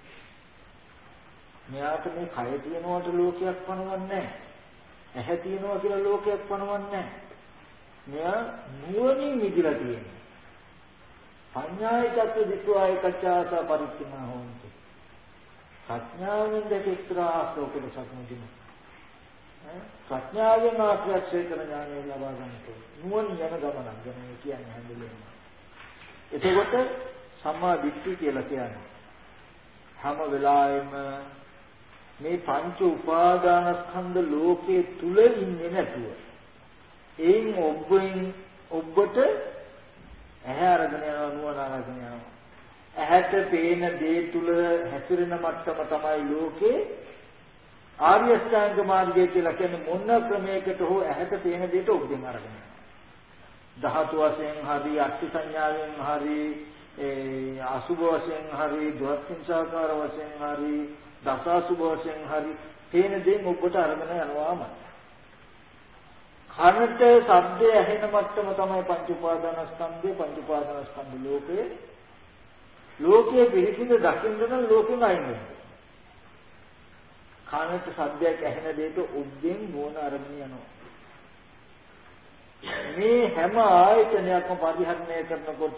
මෙයාට මේ කය තියෙනවට ලෝකයක් පනවන්නේ නැහැ. ඇහැ තියෙනවා කියලා ලෝකයක් පනවන්නේ නැහැ. මෙයා නුවණින් විදිලා තියෙනවා. පඤ්ඤායිකත්ව දිට්ඨාය කච්චාසා පරිච්ඡිනා හොන්ති. ප්‍රඥාවෙන් දෙකෙත්‍රා ශ්ලෝකෙට සම්මුතින. ප්‍රඥාවෙන් ආශ්‍රය කරන ඥානය ලබා ගන්නට නුවණ යන ගමනක් ගැන කියන්නේ හැඳින්වෙන්නේ. එතකොට සම්මා දිට්ඨිය කියලා කියන්නේ හැම වෙලාවෙම මේ පංච උපාදානස්කන්ධ ලෝකයේ තුල ඉන්නේ නැතුව එයින් ඔබට ඇහැ අරගෙන යනවා නුවණ අරගෙන යනවා. ඇහැට පේන දේ තුල හැසිරෙන මට්ටම තමයි ලෝකේ ආර්ය අෂ්ටාංග මාර්ගය කියලා කියන්නේ මොන ක්‍රමයකට හෝ ඇහැට පේන දේට ඔබෙන් අරගෙන යනවා. ධාතු වශයෙන් හරි අට්ඨ සංඥාවෙන් හරි අසුභ වශයෙන් හරි ද්වත්ින්සාකාර වශයෙන් හරි දසාසුභ වශයෙන් හරි පේන දේන් ඔබට අරගෙන යනවාමයි. කනට ශබ්දය ඇහෙන මට්ටම තමයි පංච උපාදානස්කන්ධය පංච උපාදානස්කන්ධ ලෝකයේ පිළිසිඳ දකින්න නම් ලෝකෙම අයින් වෙන්න. කනට ශබ්දයක් ඇහෙන දෙයට උද්දෙන් නුවණ අරගෙන යනවා. මේ හැම ආයතනයක්ම පරිහරණය කරනකොට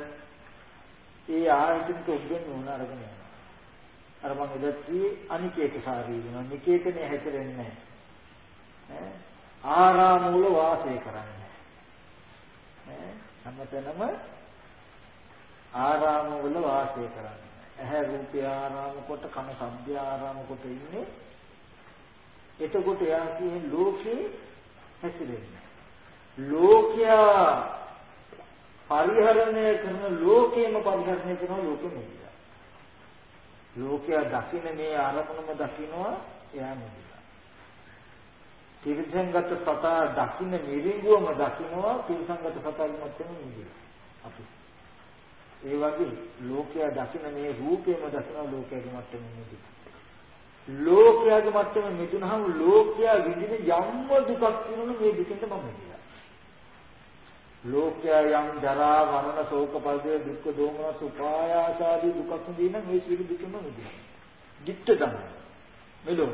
ඒ ආයතනක උද්දෙන් නුවණ අරගෙන යනවා. අර මම ඉදත්ටි අනිකේතසාරී වෙනවා. නිකේතනේ හැතරෙන්නේ නැහැ. ආරාම වල වාසය කරන්නේ. හැමතැනම ආරාම වල වාසය කරන්නේ. ඇහැ රූපය ආරාම කොට කන ශබ්දය ආරාම කොට ඉන්නේ. එතකොට යා කියන්නේ ලෝකේ හැසිරෙන්නේ. ලෝකයා පරිහරණය කරන ලෝකේම පරිහරණය කරන ලෝකෙ නෙවෙයි. ලෝකයා දකින්න මේ ආරමුණම දකින්නවා එයා නෙවෙයි. තිරසංගත සතා දකින්න නිරිඟුවම දකින්නවා තිරසංගත සතාගේ මැත්තේම නෙවෙයි. අපි ඒ වගේ ලෝකයා දකින්න මේ රූපේම දකින්න ලෝකයාගේ මැත්තේම නෙවෙයි. ලෝකයාගේ මැත්තේම මිදුනහම ලෝකයා විඳින යම්ම දුකක් තියෙනවනේ මේ දුකින්ද මම කියලා. ලෝකයා යම් ජරා මරණ ශෝක පරිදේ දුක් දෝමනස් උපායාස ආදී දුක් විඳින මේ සියලු දුකම විඳිනවා. ධිට්ඨ ධම්ම මෙලොව.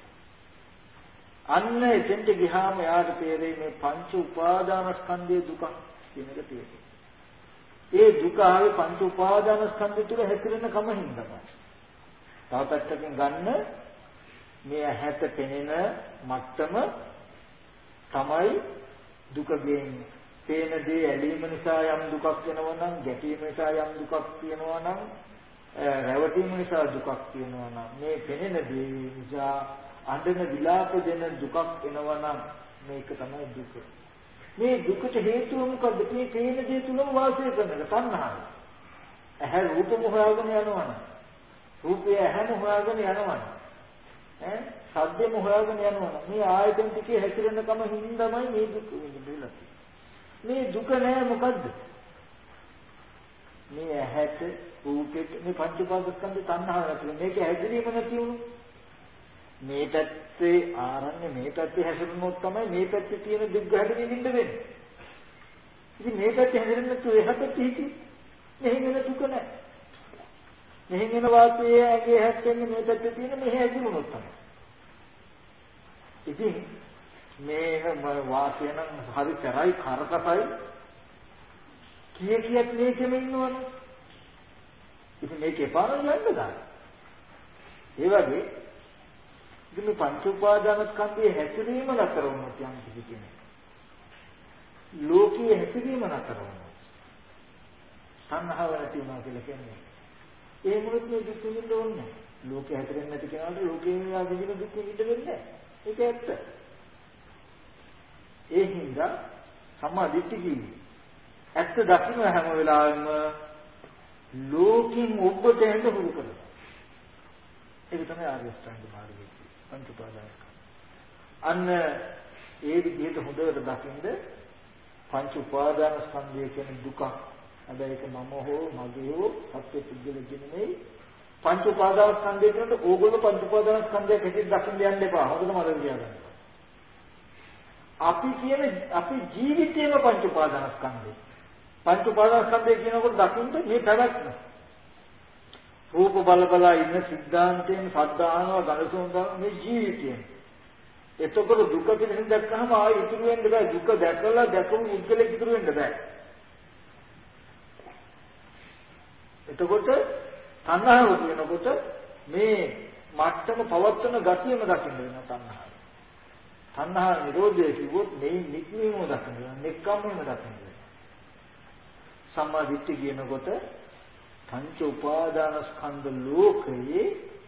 අන්න එතෙන්ට ගියාම යාට තේරෙයි මේ පංච උපාදානස්කන්ධයේ දුක කියන එක තේරෙයි. ඒ දුක ආවේ පංච උපාදානස්කන්ධය තුළ හැසිරෙන කම හින්දායි. තව පැත්තකින් ගන්න මේ ඇහැට පෙනෙන මට්ටම තමයි දුක ගෙන්නේ. පේන දේ ඇලීම නිසා යම් දුකක් වෙනවා නම්, ගැටීම නිසා යම් දුකක් තියෙනවා නම්, රැවටීම නිසා දුකක් තියෙනවා නම්, මේ පෙනෙන දේ නිසා අඬන විලාප දෙන දුකක් එනවා නම් මේක තමයි දුක. මේ දුකට හේතුව මොකද්ද? මේ පේන දේ තුලම වාසය කරන එක තණ්හාව. ඇහැ රූපම හොයාගෙන යනවනම්, රූපය ඇහැම හොයාගෙන යනවනම්, සද්දෙම හොයාගෙන යනවනම්, මේ ආයතන ටිකේ හැසිරෙන කම හින්දාමයි මේ දුක වෙන්නේ. මේ දුක නෑ මොකද්ද? මේ ඇහැට රූපෙට මේ පංච උපාදානස්කන්ධ තණ්හාව නැතුව මේක හැදිරීම නැති වුණු මේ පැත්තේ ආරන්නේ මේ පැත්තේ හැසිරුණොත් තමයි මේ පැත්තේ තියෙන දුක් ගැටෙමින් ඉන්න වෙන්නේ. ඉතින් මේ පැත්තේ හැදෙන්නේ නැතුව එහා පැත්තේ හිටියේ මෙහෙම වෙන දුක නැහැ. මෙහෙම වෙන වාතයේ ඇගේ හැස්සෙන්නේ මේ පැත්තේ තියෙන මෙහෙ හැදිරුණොත් තමයි. ඉතින් මේ වාතය නම් හරි කරයි කරකසයි කීයක් මේකෙම ඉන්නවනේ. ඉතින් මේකේ පාරක් යන්න ගන්න. ඒ වගේ ඉතින් මේ පංච උපාදානස්කන්ධයේ හැසිරීම නතර වුණොත් යම් කිසි කෙනෙක් ලෝකයේ හැසිරීම නතර වුණොත් සංහව නැති වෙනවා කියලා කියන්නේ. ඒ මොකද මේ දුක් විඳින්න ඕනේ. ලෝකයේ හැසිරෙන්නේ නැති කෙනාට ලෝකයේ විඳින දුක් විඳින්න වෙන්නේ නැහැ. ඒක ඇත්ත. ඒ හින්දා සම්මා දිට්ඨිය කියන්නේ ඇත්ත දකින්න හැම වෙලාවෙම ලෝකෙන් ඔබට එන්න හුරු කරනවා. ඒක තමයි ආර්ය අෂ්ටාංග මාර්ගය. පංච උපාදානස්කන්ධ. අන්න ඒ විදිහට හොඳට දකින්ද පංච උපාදානස්කන්ධය කියන දුක. හැබැයි ඒක මම හෝ මගේ හෝ සත්‍ය පුද්ගලෙක නෙමෙයි. පංච උපාදානස්කන්ධය කියනකොට ඕගොල්ලෝ පංච උපාදානස්කන්ධය කෙටින් දකින්න යන්න එපා. හොඳට මතක තියාගන්න. අපි ජීවිතේම පංච උපාදානස්කන්ධය. පංච උපාදානස්කන්ධය කියනකොට දකින්න මේ පැවැත්ම. රූප බල ඉන්න සිද්ධාන්තයෙන් සද්ධානවා ගණසෝන්දා මේ ජීවිතයෙන්. එතකොට දුක පිළිසින් දැක්කහම ආයෙ ඉතුරු වෙන්න බෑ. දුක දැකලා දැකමු උද්ගලෙ ඉතුරු වෙන්න බෑ. එතකොට තණ්හාව කියනකොට මේ මට්ටම පවත්වන ගතියම දකින්න වෙනවා තණ්හාව. තණ්හා නිරෝධය කිව්වොත් මේ නික්මීම දකින්න වෙනවා. නික්කම්මම දකින්න වෙනවා. සම්මා දිට්ඨිය කියනකොට පංච උපාදානස්කන්ධ ලෝකයේ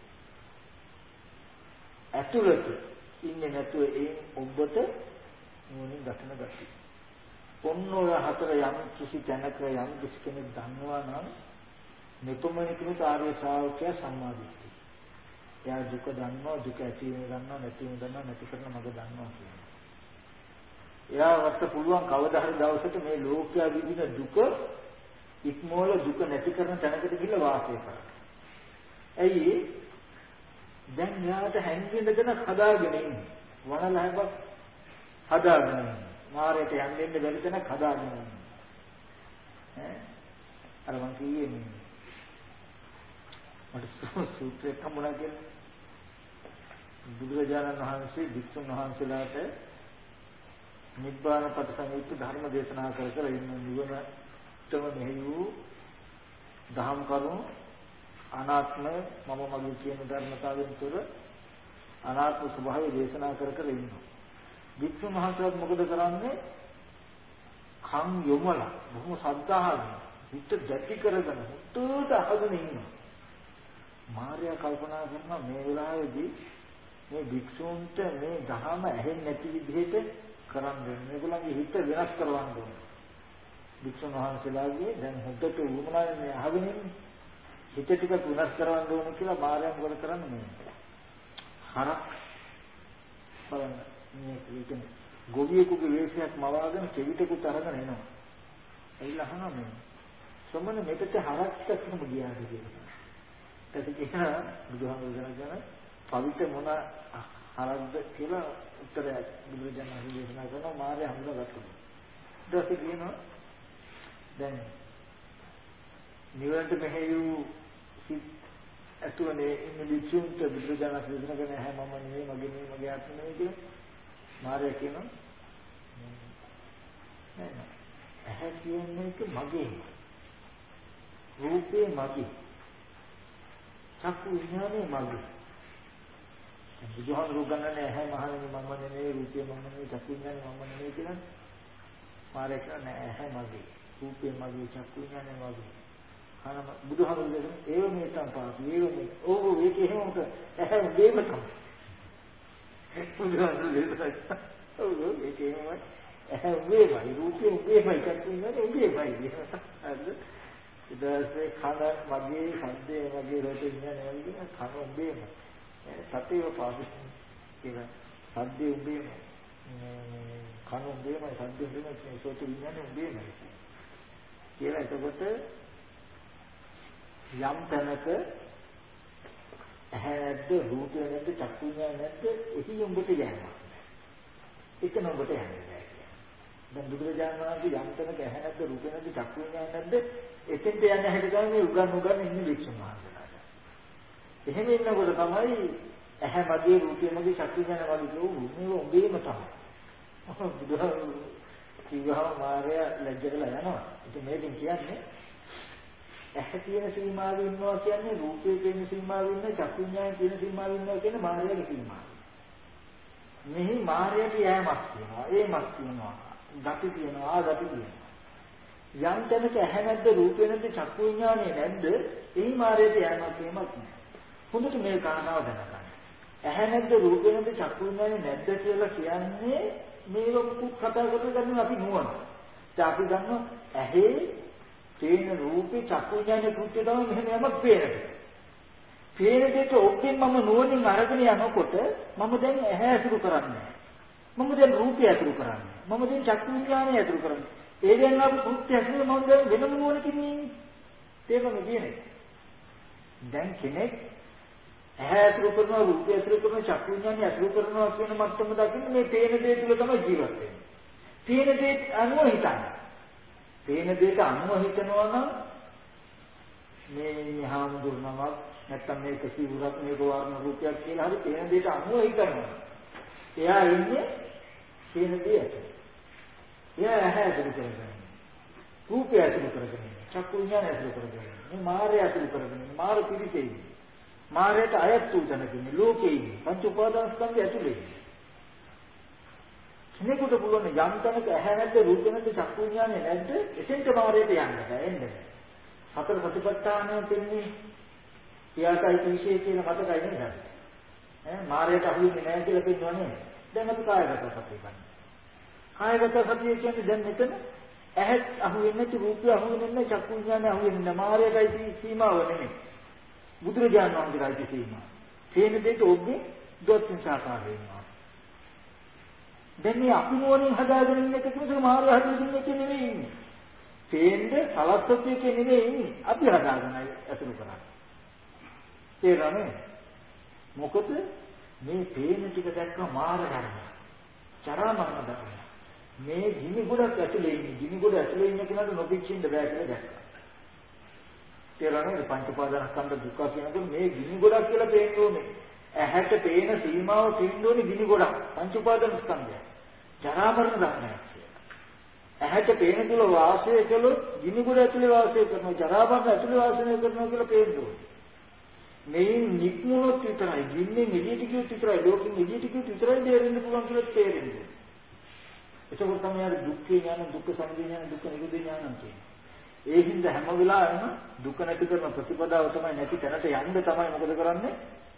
ඇතුළත ඉන්නේ නැතුව ඒ ඔබට මොනින් දකින ගැටි. ඔන්න ඔය හතර යම් කිසි තැනක යම් කිසි කෙනෙක් දන්නවා නම් මෙතුමනිකුත් ආර්ය ශ්‍රාවකයා සම්මා දිට්ඨිය. එයා දුක දන්නවා, දුක ඇති වෙන දන්නවා, නැති වෙන දන්නවා, නැති කරන මඟ දන්නවා කියන්නේ. එයාට පුළුවන් කවදා හරි දවසක මේ ලෝකයා විඳින දුක ඉක්මෝල දුක නැති කරන තැනකට ගිහිල්ලා වාසය කරනවා. ඇයි දැන් යාට හැංගෙන්නගෙන හදාගෙන ඉන්නේ. වනලහබක් හදාගෙන ඉන්නේ. මාරයට යන්නෙන්න බැරි තැනක් හදාගෙන ඉන්නේ. අර මං කියන්නේ මට සූත්‍රයක් හම්බුණා කියලා. බුදුරජාණන් වහන්සේ වික්ෂුන් වහන්සේලාට නිබ්බාන පටිසංයුක්ත ධර්ම දේශනා කර ඉන්න නිවනටම මෙහි වූ දහම් කරුණු අනාත්ම මම මගේ කියන ධර්මතාවයෙන් තුර අනාත්ම ස්වභාවය දේශනා කර ඉන්නවා. වික්ෂුන් වහන්සේලා මොකද කරන්නේ? කන් යොමලා බොහොම සද්ධාහගෙන හිත දැටි කරගෙන හුතුට අහගෙන ඉන්නවා. මාර්යා කල්පනා කරනවා මේ වෙලාවේදී මේ වික්ෂුන්ට මේ ධහම ඇහෙන්නේ නැති විදිහට කරන්න වෙන. මේගොල්ලන්ගේ හිත වෙනස් කරවන්න ඕනේ. වික්ෂුන් වහන්සේලාගේ දැන් හොද්දට උවමනාවේ අහගෙන ඉන්නේ. හිත ටික වෙනස් කරවන්න ඕනේ කියලා මාර්යා මොකද කරන්නේ මේ? හරක් බලන්න මේ කියන්නේ ගොවියෙකුගේ වේශයක් මවාගෙන කෙවිතෙකුට අරගෙන එනවා. එයිලා අහනවා මේ සමන මෙතට හරක් දැක්කම ගියාද කියලා. ඒක කියන බුදුහාමුදුරගෙන පවිත මොන හරක්ද කියලා උත්තරයක් බුදුරජාණන් වහන්සේ දේශනා කරනවා මාර්යා හඳුනාගත්තා. ඊට පස්සේ කියනවා දැන් නිවනට මෙහෙයු සිත් ඇතුළේ ඉන්න විචුන්ට බුදුරජාණන් වහන්සේ දේශනා කරන හැම මම නෙවෙයි මගේ නෙවෙයි මගේ ආත්ම නෙවෙයි කියලා මාර්යා කියනවා නෑ ඇහැ කියන්නේ මගේ රූපේ මගේ චක්කු විඥානේ මගේ බුදුහාමුදුරුවෝ ගන්නනේ ඇහැ මහණෙනි මම නෙවෙයි රූපේ මම නෙවෙයි චක්කු විඥානේ මම නෙවෙයි කියලා මාරේ කියන්නේ ඇහැ මගේ, රූපේ මගේ, චක්කු විඥානේ මගේ. කන බුදුහාමුදුරුවෝ ඒව මේ සම්පාති ඒව මේ ඕක ඒක එහෙම උක ඇහැ උදේම තමයි. බුදුහාමුදුරුවෝ ඔව් ඒක එහෙම ඇහැ උදේමයි, රූපේ උදේමයි, චක්කු විඥානේ උදේමයි. හරිද? ඊටසේ කන මගේ, ශබ්දේ මගේ, රස විඥානේ මගේ කන උදේම. සතිය පාදි කියලා ශබ්දේ උදේම. කන උදේම, ශබ්දේ උදේම, සෝත විඥානේ උදේම. කියලා එතකොට යම් තැනක ඇහැ නැද්ද, රූපය නැද්ද, චක්කු විඥාන නැද්ද, එහි උඹට යනවා. එතන උඹට යන්නේ නැහැ. දැන් බුදුරජාණන් වහන්සේ යම් තැනක ඇහැ නැද්ද, රූපය නැද්ද, චක්කු විඥාන නැද්ද, එතෙන්ට යන හැටි තමයි උගන් ඉන්නේ වික්ෂුන් වහන්සේලාට. එහෙම ඉන්නකොට තමයි ඇහැ මගේ, රූපය මගේ, චක්කු විඥාන මගේ මේව උඹේම තමයි. බුදුහාමුදුරුවෝ කිව්වහම මාර්යා ලැජ්ජ කරලා යනවා. ඉතින් මේකෙන් කියන්නේ ඇහැ තියෙන සීමාවෙ ඉන්නවා කියන්නේ රූපයේ තියෙන සීමාවෙ ඉන්න, චක්කු විඥානයේ තියෙන සීමාවෙ ඉන්නවා කියන්නේ මාර්යාගේ සීමාව. මෙහි මාර්යාට යෑමක් තියෙනවා, ඒමක් තියෙනවා, ගති තියෙනවා, ආගති තියෙනවා. යම් තැනක ඇහැ නැද්ද, රූපය නැද්ද, චක්කු විඥානයේ නැද්ද, එහි මාර්යාට යෑමක් තියෙමක් නෑ. හොඳට මේ කාරණාව දැනගන්න. ඇහැ නැද්ද, රූපය නැද්ද, චක්කු විඥානයේ නැද්ද කියලා කියන්නේ මේක කතා කරගෙන අපි නුවණ. දැන් අපි ගන්න ඇහි තේන රූපේ චක්කු විඥානයේ කෘත්‍ය තමයි මෙහෙම යමක් පේන්නේ. පේන දෙයට ඔක්කෙන් මම නුවණින් අරගෙන යනකොට මම දැන් ඇහැ ඇසුරු කරන්නේ. මම දැන් රූපය ඇසුරු කරන්නේ. මම දැන් චක්කු විඥානය ඇසුරු කරන්නේ. ඒ දැන් ආපු කෘත්‍ය ඇසුරු මම දැන් වෙනම නුවණකින් ඉන්නේ. තේරුම් ගන්නේ. දැන් කෙනෙක් ඇහැ ඇසුරු කරනවා, රූපය ඇසුරු කරනවා, චක්කු විඥානය ඇසුරු කරනවා කියන මට්ටම දකින්න මේ පේන දේ තුල තමයි ජීවත් වෙන්නේ. පේන දේ අනුව හිතන්නේ. පේන දෙයට අනුව හිතනවා නම් මේ හාමුදුරනමක් නැත්තම් මේක සිවුරක්, මේක වර්ණ රූපයක් කියලා හරි පේන දෙයට අනුව හිතනවා. එයා ඉන්නේ පේන දේ ඇතුළේ. එයා ඇහැ ඇසුරු කරගෙන, රූපය ඇසුරු කරගෙන, චක්කු විඥානය ඇසුරු කරගෙන, මේ මායя ඇසුරු කරගෙන, මාර පිළිසෙ ඉන්නේ. මායයට අයත් වූ තැනකින් ලෝකේ ඉන්නේ. පංච උපාදාන ස්කන්ධය ඇතුළේ ඉන්නේ. කෙනෙකුට පුළුවන් යම් තැනක ඇහැ නැද්ද, රූප නැද්ද, චක්කු විඥානය නැද්ද, එතෙන්ට මායයට යන්න බෑ එන්නේ. හතර සතිපට්ඨානය දෙන්නේ ක්‍රියාකාරී විශේෂය කියන මතකයි නේද? මායයට අහු වෙන්නේ නැහැ කියලා පෙන්වන්නේ. දැන් අපි කායගත සතිය ගන්න. කායගත සතිය කියන්නේ දැන් මෙතන ඇහත් අහු වෙන්නේ නැති, රූපය අහු වෙන්නේ නැහැ, චක්කු විඥානය අහු වෙන්නේ නැහැ. මායයටයි සීමාව නෙමෙයි. බුදුරජාණන් වහන්සේලාගේ සීමාව. තේන දෙයට ඔබේ දොස්සින් සාකාර වෙනවා. දැන් මේ අපි නුවණින් හදාගෙන ඉන්න එක කිව්වොත් මාර්ගය හදාගෙන ඉන්නේ නෙවෙයි ඉන්නේ. තේන්නේ සලස්සතියේ නෙවෙයි ඉන්නේ. අපි හදාගෙනයි අසුරු කරන්නේ. තේරෙන්නේ? මොකද මේ තේන ටික දැක්ක මාර්ග ගන්න. චරා මරණ දකින්න. මේ ගිනි ගොඩක් ඇතුලේ ඉන්නේ. ගිනි ගොඩ ඇතුලේ ඉන්න කෙනාට නොපිච්චින්න බෑ කියලා දැක්කා. තේරෙන්නේ පංච උපාදානස්කන්ධ දුක්ඛ කියනකොට මේ ගිනි ගොඩක් කියලා පේන්න ඕනේ. ඇහැට පේන සීමාව පේන්න ඕනේ ගිනි ගොඩක්. පංච උපාදානස්කන්ධය. ජරා මරණ ධර්මයක් කියලා. ඇහැට පේන තුල වාසය කළොත් ගිනි ගොඩ ඇතුලේ වාසය කරනවා, ජරා මරණ ඇතුලේ වාසය කරනවා කියලා පේන්න ඕනේ. මේ නික්මුණොත් විතරයි, ගින්නේ එළියට ගියොත් විතරයි, ලෝකෙන් එළියට ගියොත් විතරයි දෙරෙන්න පුළුවන් කියලා තේරෙන්නේ. ඒකෝට තමයි අර දුක්ඛ ඥාන, දුක්ඛ සමුදය ඥාන, දුක්ඛ නිරෝධ ඥාන කියන්නේ. ඒ හින්දා හැම වෙලාවෙම දුක නැති කරන ප්‍රතිපදාව තමයි නැති තැනට යන්න තමයි මොකද කරන්නේ?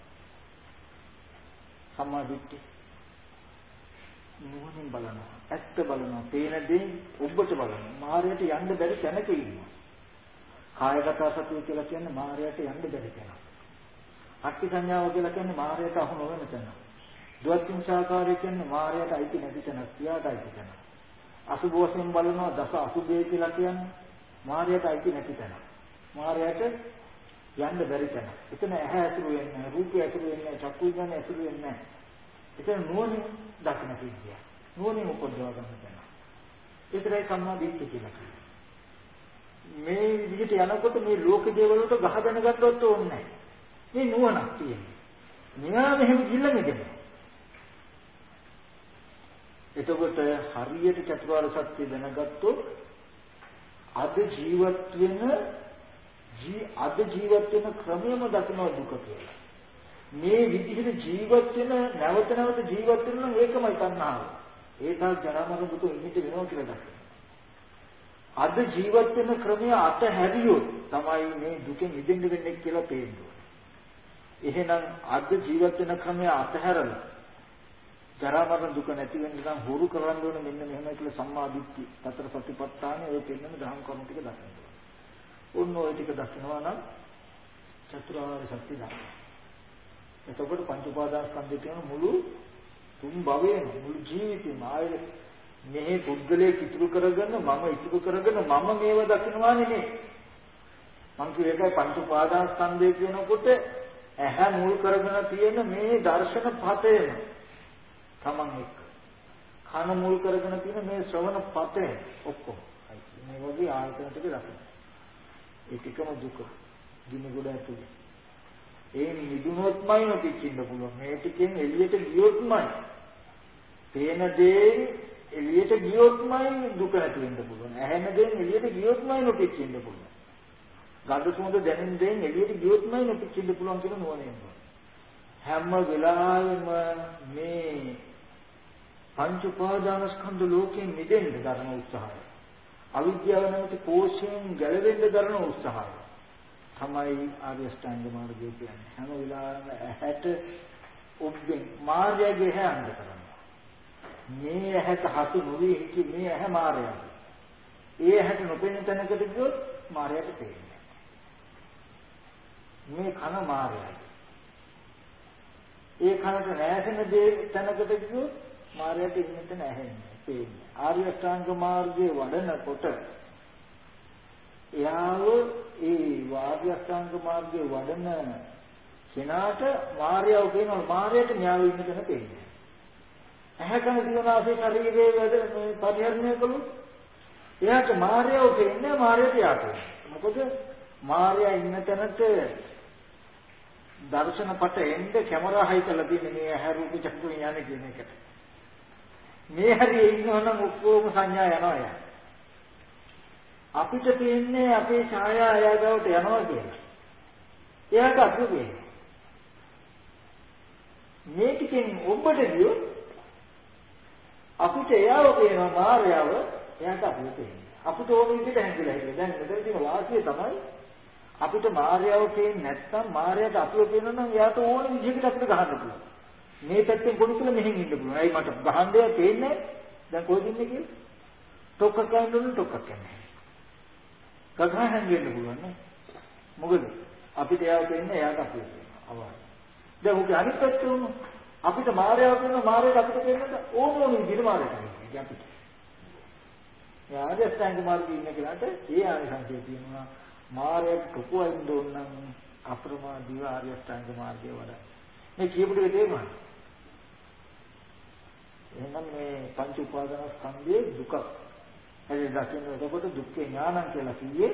සම්මා දිට්ඨිය. නුවණින් බලනවා, ඇත්ත බලනවා, පේන දේ ඔබට බලනවා. මායයට යන්න බැරි තැනක ඉන්නවා. කායගත සතිය කියලා කියන්නේ මායයට යන්න බැරි තැන. අට්ඨි සංඥාව කියලා කියන්නේ මායයට අහු නොවන තැන. ද්වත්තිංසාකාරය කියන්නේ මායයට අයිති නැති තැන, ක්‍රියාවට අයිති තැන. අසුභ වශයෙන් බලනවා දස අසුභය කියලා කියන්නේ මායයට අයිති නැති තැන. මායයට යන්න බැරි තැන. එතන ඇහැ ඇතුළු වෙන්නේ නැහැ, රූපය ඇතුළු වෙන්නේ නැහැ, චක්කු විඥානය ඇතුළු වෙන්නේ නැහැ. එතන නුවණින් දකින්න තියෙනවා. නුවණින් උපදවා ගන්න තැන. ඒතරයි සම්මා දිට්ඨිය කියලා කියන්නේ. මේ විදිහට යනකොට මේ ලෝක දේවල් වලට ගහ දැනගත්තොත් ඕනේ නැහැ. මේ නුවණක් තියෙනවා. මෙයා මෙහෙම ගිල්ල මෙදෙනවා. එතකොට හරියට චතුරාර්ය සත්‍ය දැනගත්තොත් අද ජීවත් වෙන ක්‍රමයම දකින්න දුක කියලා. මේ විදිහට ජීවත් වෙන නැවත ජීවත් වෙන නම් ඒකමයි තණ්හාව. ඒකත් ජරා මරණ දුක ඉහිට වෙනවා කියලා දකින්න. අද ජීවත් වෙන ක්‍රමය අතහැරියොත් තමයි මේ දුකෙන් මිදෙන්න වෙන්නේ කියලා පේන්නේ. එහෙනම් අද ජීවත් වෙන ක්‍රමය අතහැරලා ජරා මරණ දුක නැති වෙන්න නම් හුරු කරන්න ඕනේ මෙන්න මෙහෙමයි කියලා සම්මා දිට්ඨිය. සතර සතිපට්ඨානෙ ඔය පෙන්නන දහම් කරුණු ටික දකින්න ඕනේ. ඔන්න ඔය ටික දකිනවා නම් චතුරාර්ය සත්‍ය දකිනවා. එතකොට පංච උපාදානස්කන්ධය කියන මුළු තුන් භවයේම මුළු ජීවිතේම ආයේ මෙහි පුද්ගලයේ ඉතුරු කරගෙන මම ඉතුරු කරගෙන මම මේව දකින්නවා නෙමෙයි. මම කිය එකයි පංච උපාදානස්කන්ධය කියනකොට ඇහැ මුල් කරගෙන තියෙන මේ දර්ශන පතේම තමන් එක්ක කන මුල් කරගෙන තියෙන මේ ශ්‍රවණ පතේ ඔක්කොම මේ වගේ ආයතන ටික දකින්න. ඒක එකම දුක. දින ගොඩ ඇතුලේ. ඒ නිදුනොත්මයි නොකිච්චින්න පුළුවන්. මේ ටිකෙන් එළියට ගියොත්මයි. පේන දේ එළියට ගියොත්මයි දුක නැති වෙන්න පුළුවන්. ඇහෙන දේ එළියට ගියොත්මයි නොකිච්චින්න පුළුවන්. ගඳ සුවඳ දැනෙන දේ එළියට ගියොත්මයි නොකිච්චින්න පුළුවන් කියන නුවණින්. හැම වෙලාවෙම මේ පංච උපාදානස්කන්ධ ලෝකයෙන් මිදෙන්න දරන උත්සාහය. අවිද්‍යාව නැමැති කෝෂයෙන් ගැලවෙන්න දරන උත්සාහය. තමයි ආර්ය අෂ්ටාංග මාර්ගය කියන්නේ. හැම වෙලාවෙම ඇහැට ඔබෙන් මාර්ගයේ හැංග කරනවා. මේ ඇහැට හසු නොවි හිටි මේ ඇහැ මාර්ගය. ඒ ඇහැට නොපෙනෙන තැනකට ගියොත් මාර්ගයට පේන්නේ. මේ කන මාර්ගයයි. ඒ කනට නැසෙන දේ තැනකට ගියොත් මාර්ගයට ඉන්නත නැහෙන්නේ. පේන්නේ. ආර්ය අෂ්ටාංග මාර්ගයේ වඩනකොට එයාව ඒ ආර්ය අෂ්ටාංග මාර්ගයේ වඩන කෙනාට මාර්යව කියනවා මාර්යයට න්යාය වෙන්න තැන පේන්නේ. ඇහැ කන දිවනාසය ශරීරයේ වැඩ පරිහරණය කළොත් එයාට මාර්යව පේන්නේ මාර්යට යට. මොකද මාර්යා ඉන්න තැනට දර්ශනපට එන්න කැමරා හයි කරලා තියෙන මේ ඇහැ රූප චක්කු විඥාන කියන එකට. මේ හරියේ ඉන්නවනම් ඔක්කොම සංඥා යනවා යා. අපිට පේන්නේ අපේ ඡායා එයාගාවට යනවා කියලා. එයාට අපුගේ. මේ ටිකෙන් ඔබට ගියොත් අපිට එයාව පේනවා මායාව එයාට අපිට පේන්නේ. අපිට ඕන විදිහට හැංගිලා ඉන්නේ. දැන් මෙතන තියෙන වාසිය තමයි අපිට මායාව පේන්නේ නැත්නම් මායාවට අපිව පේනවා නම් එයාට ඕන විදිහකට අපිට ගහන්න පුළුවන්. මේ පැත්තෙන් පොඩි කියලා මෙහෙන් ඉන්න පුළුවන්. ඇයි මට ගහන්න දෙයක් පේන්නේ? දැන් කොහෙද ඉන්නේ කියලා? ටොක්ක ගන්න ටොක්ක කියන්නේ. කතා හැංගෙන්න පුළුවන් නේ. මොකද අපිට එයාව පේන්නේ එයාට අපිව පේනවා. අවයි. දැන් උගේ අනිත් පැත්ත උන අපිට මායාව පේනවා මායාවට අපිට පේන්නද ඕන විදිහට මායාවට පේනවා. අපිට. ආර්ය අෂ්ටාංග මාර්ගයේ ඉන්න කෙනාට ඒ ආනිසංසය තියෙනවා. මායාවට කොකුවයින් දොන් නම් අප්‍රමාදීව ආර්ය අෂ්ටාංග මාර්ගයේ වඩා. මේ කියපු ටික තේරුණාද? එහෙනම් මේ පංච උපාදානස්කන්ධයේ දුක. හරි දකින්න එතකොට දුක්ඛ ඥානං කියලා කිව්වේ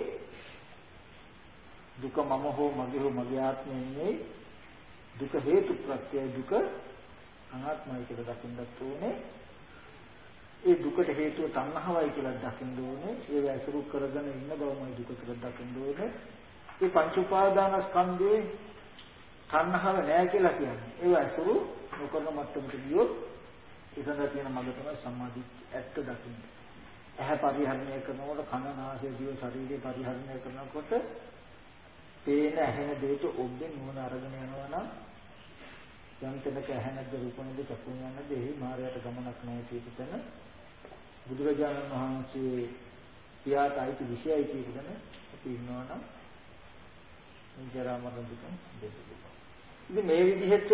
දුක මම හෝ මගේ හෝ මගේ ආත්මෙන්නේ දුක හේතු ප්‍රත්‍යය දුක අනාත්මයි කියලා දකින්නත් ඕනේ. ඒ දුකට හේතුව තණ්හාවයි කියලා දකින්න ඕනේ. ඒක ඇසුරු කරගෙන ඉන්න බවමයි දුක කියලා දකින්න ඕනේ. මේ පංච උපාදානස්කන්ධයේ තණ්හාව නැහැ කියලා කියන්නේ. ඒක ඇසුරු නොකරන මට්ටමට ගියොත් ඒකඳ තියෙන මඟ තමයි සම්මාදිට්ඨිය ඇත්ත දකින්න. ඇහැ පරිහරණය කරනකොට කන නාසය දිව ශරීරය පරිහරණය කරනකොට පේන ඇහෙන දෙයට ඔබෙන් නුවණ අරගෙන යනවා නම් යම් තැනක ඇහැ නැද්ද රූප නැද්ද චක්කු නැද්ද එහි මායයට ගමනක් නැහැ කියපු තැන බුදුරජාණන් වහන්සේ පියාට අයිති විශේෂයි කියපුදන අපි ඉන්නවා නම් ජරා මරණ දුක දෙන්න. ඉතින් මේ විදිහට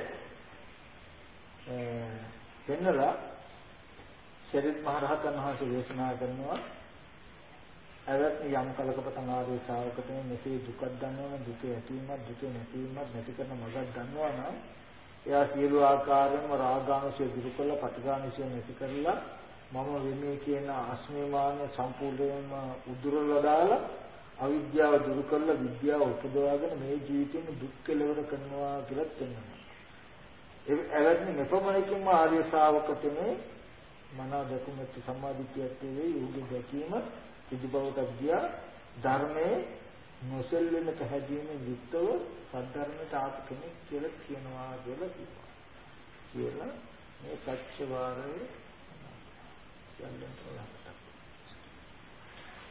දෙන්නලා ශරීර මහරහතන් වහන්සේ දේශනා කරනවා අවත් යම් කලක පටන් ආදී ශාවකතුන් මෙසේ දුකක් දන්නවනම් දුක ඇතිවීමත් දුක නැතිවීමත් නැති කරන මඟක් දන්නවනම් එයා සියලු ආකාරයෙන්ම රාගානුසය දුරු කළා පටිඝානුසය නැති කරලා මම වෙන්නේ කියන අස්මිමාන සම්පූර්ණයෙන්ම උදුරලා දාලා අවිද්‍යාව දුරු කරලා විද්‍යාව උපදවාගෙන මේ ජීවිතේම දුක් කෙලවර කරනවා කියලා කියනවා. ඒ එවැනි මෙපමණකින්ම ආර්ය ශ්‍රාවකතුනේ මන දකුමත් සම්මාදිටියක් වේ යෝගී දැකීම සිදු බවට ගියා ධර්මයේ නොසෙල්වෙන පැහැදීමෙන් යුක්තව සද්ධර්මයට ආපු කෙනෙක් කියලා කියනවා කියලා කිව්වා. කියලා මේ පච්ච වාරයේ යන්නේ